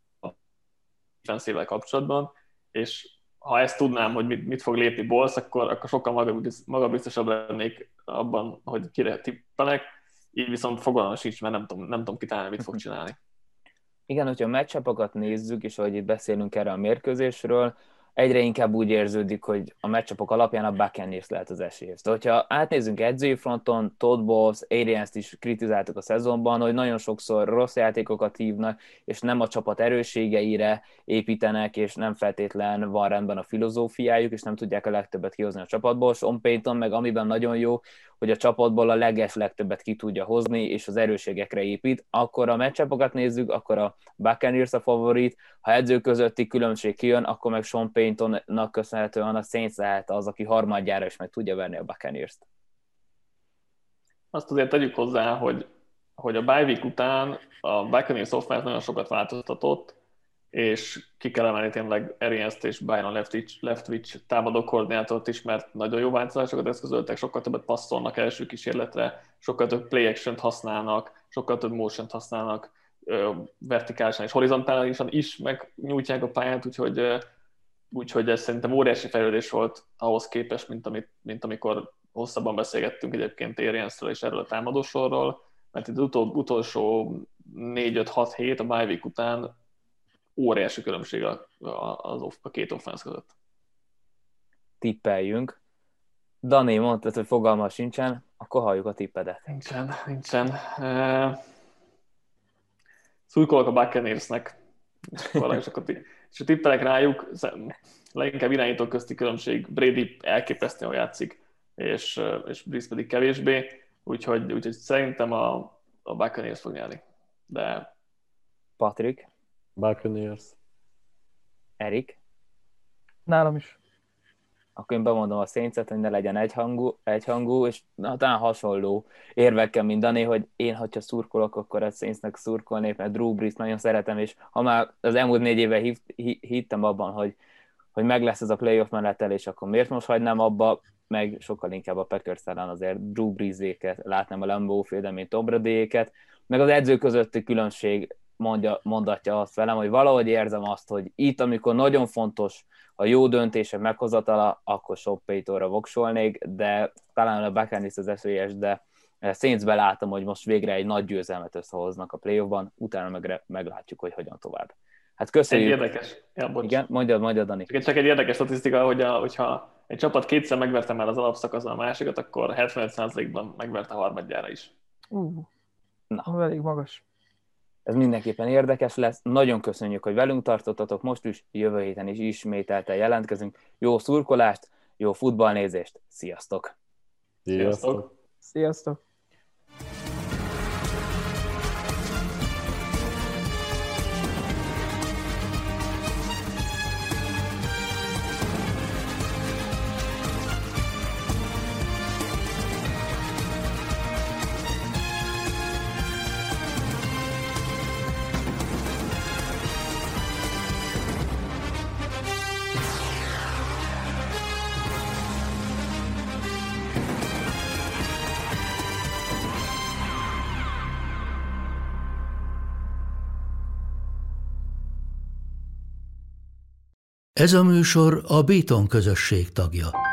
defenszével kapcsolatban, és ha ezt tudnám, hogy mit, mit fog lépni Bowles, akkor, akkor sokkal magabiztosabb lennék abban, hogy kire tippelek, így viszont fogalmam sincs, mert nem tudom, nem tudom kitalálni, mit fog csinálni. Igen, hogyha a matchupokat nézzük, és ahogy itt beszélünk erre a mérkőzésről, egyre inkább úgy érződik, hogy a matchupok alapján a Buccaneers lehet az esélyes. De hogyha átnézzünk edzői fronton, Todd Bowles, Arians-t is kritizáltuk a szezonban, hogy nagyon sokszor rossz játékokat hívnak, és nem a csapat erősségeire építenek, és nem feltétlen van rendben a filozófiájuk, és nem tudják a legtöbbet kihozni a csapatból. Sean Payton meg amiben nagyon jó, hogy a csapatból a leges legtöbbet ki tudja hozni, és az erősségekre épít. Akkor a matchupokat nézzük, akkor a Buccaneers a favorit, ha edző közötti különbség kijön, akkor meg Sean Paytonnak köszönhetően a Saints lehet az, aki harmadjára is meg tudja verni a Buccaneers-t. Azt azért tegyük hozzá, hogy, hogy a bye week után a Buccaneers offense nagyon sokat változtatott, és ki kell emelni tényleg Arians-t és Byron Leftwich, Leftwich támadó koordinátort is, mert nagyon jó változásokat eszközöltek, sokkal többet passzolnak első kísérletre, sokkal több play action-t használnak, sokkal több motion-t használnak, vertikálisan és horizontálisan is megnyújtják a pályát, úgyhogy, úgyhogy ez szerintem óriási fejlődés volt ahhoz képest, mint, amit, mint amikor hosszabban beszélgettünk egyébként Ariansről és erről a támadósorról, mert itt az utol, utolsó négy-öt-hat hét a bye week után óriási különbség a, a, a két offense között. Tippeljünk. Dani, mondtad, hogy fogalma sincsen, akkor halljuk a tippedet. Nincsen, nincsen. Uh, szurkolok a Buccaneersnek, és akkor és a tippelek rájuk, leginkább irányító közti különbség, Brady elképesztően jól játszik, és, és Brees pedig kevésbé, úgyhogy, úgyhogy szerintem a, a Buccaneers fog nyerni. De... Patrik? Buccaneers. Erik? Nálam is. Akkor én bemondom a Saints-et, hogy ne legyen egyhangú, egyhangú és na, talán hasonló érvekkel, mint Dani, hogy én, hogyha szurkolok, akkor a Saintsnek szurkolnék, mert Drew Brees nagyon szeretem, és ha már az elmúlt négy éve hitt, hittem abban, hogy, hogy meg lesz ez a playoff menetelés, akkor miért most hagynám abba, meg sokkal inkább a Packers ellen azért Drew Brees-éket látnám a Lambeau Fielden, mint Tom Brady-éket, meg az edző közötti különbség mondja, mondatja azt velem, hogy valahogy érzem azt, hogy itt, amikor nagyon fontos a jó döntések meghozatala, akkor Sean Paytonra voksolnék, de talán a Buccaneers az esélyes, de Saintsbe látom, hogy most végre egy nagy győzelmet összehoznak a playoffban, utána meg, meglátjuk, hogy hogyan tovább. Hát köszönjük. Egy érdekes. Ja, igen, mondjad, mondjad, Dani. Csak egy érdekes statisztika, hogy a, hogyha egy csapat kétszer megverte már az alapszakaszon a másikat, akkor hetvenöt százalékban megverte harmadjára is. Uh, Na. Elég magas. Ez mindenképpen érdekes lesz. Nagyon köszönjük, hogy velünk tartottatok most is, jövő héten is ismételten jelentkezünk. Jó szurkolást, jó futballnézést, sziasztok! Sziasztok! Sziasztok! Ez a műsor a Béton közösség tagja.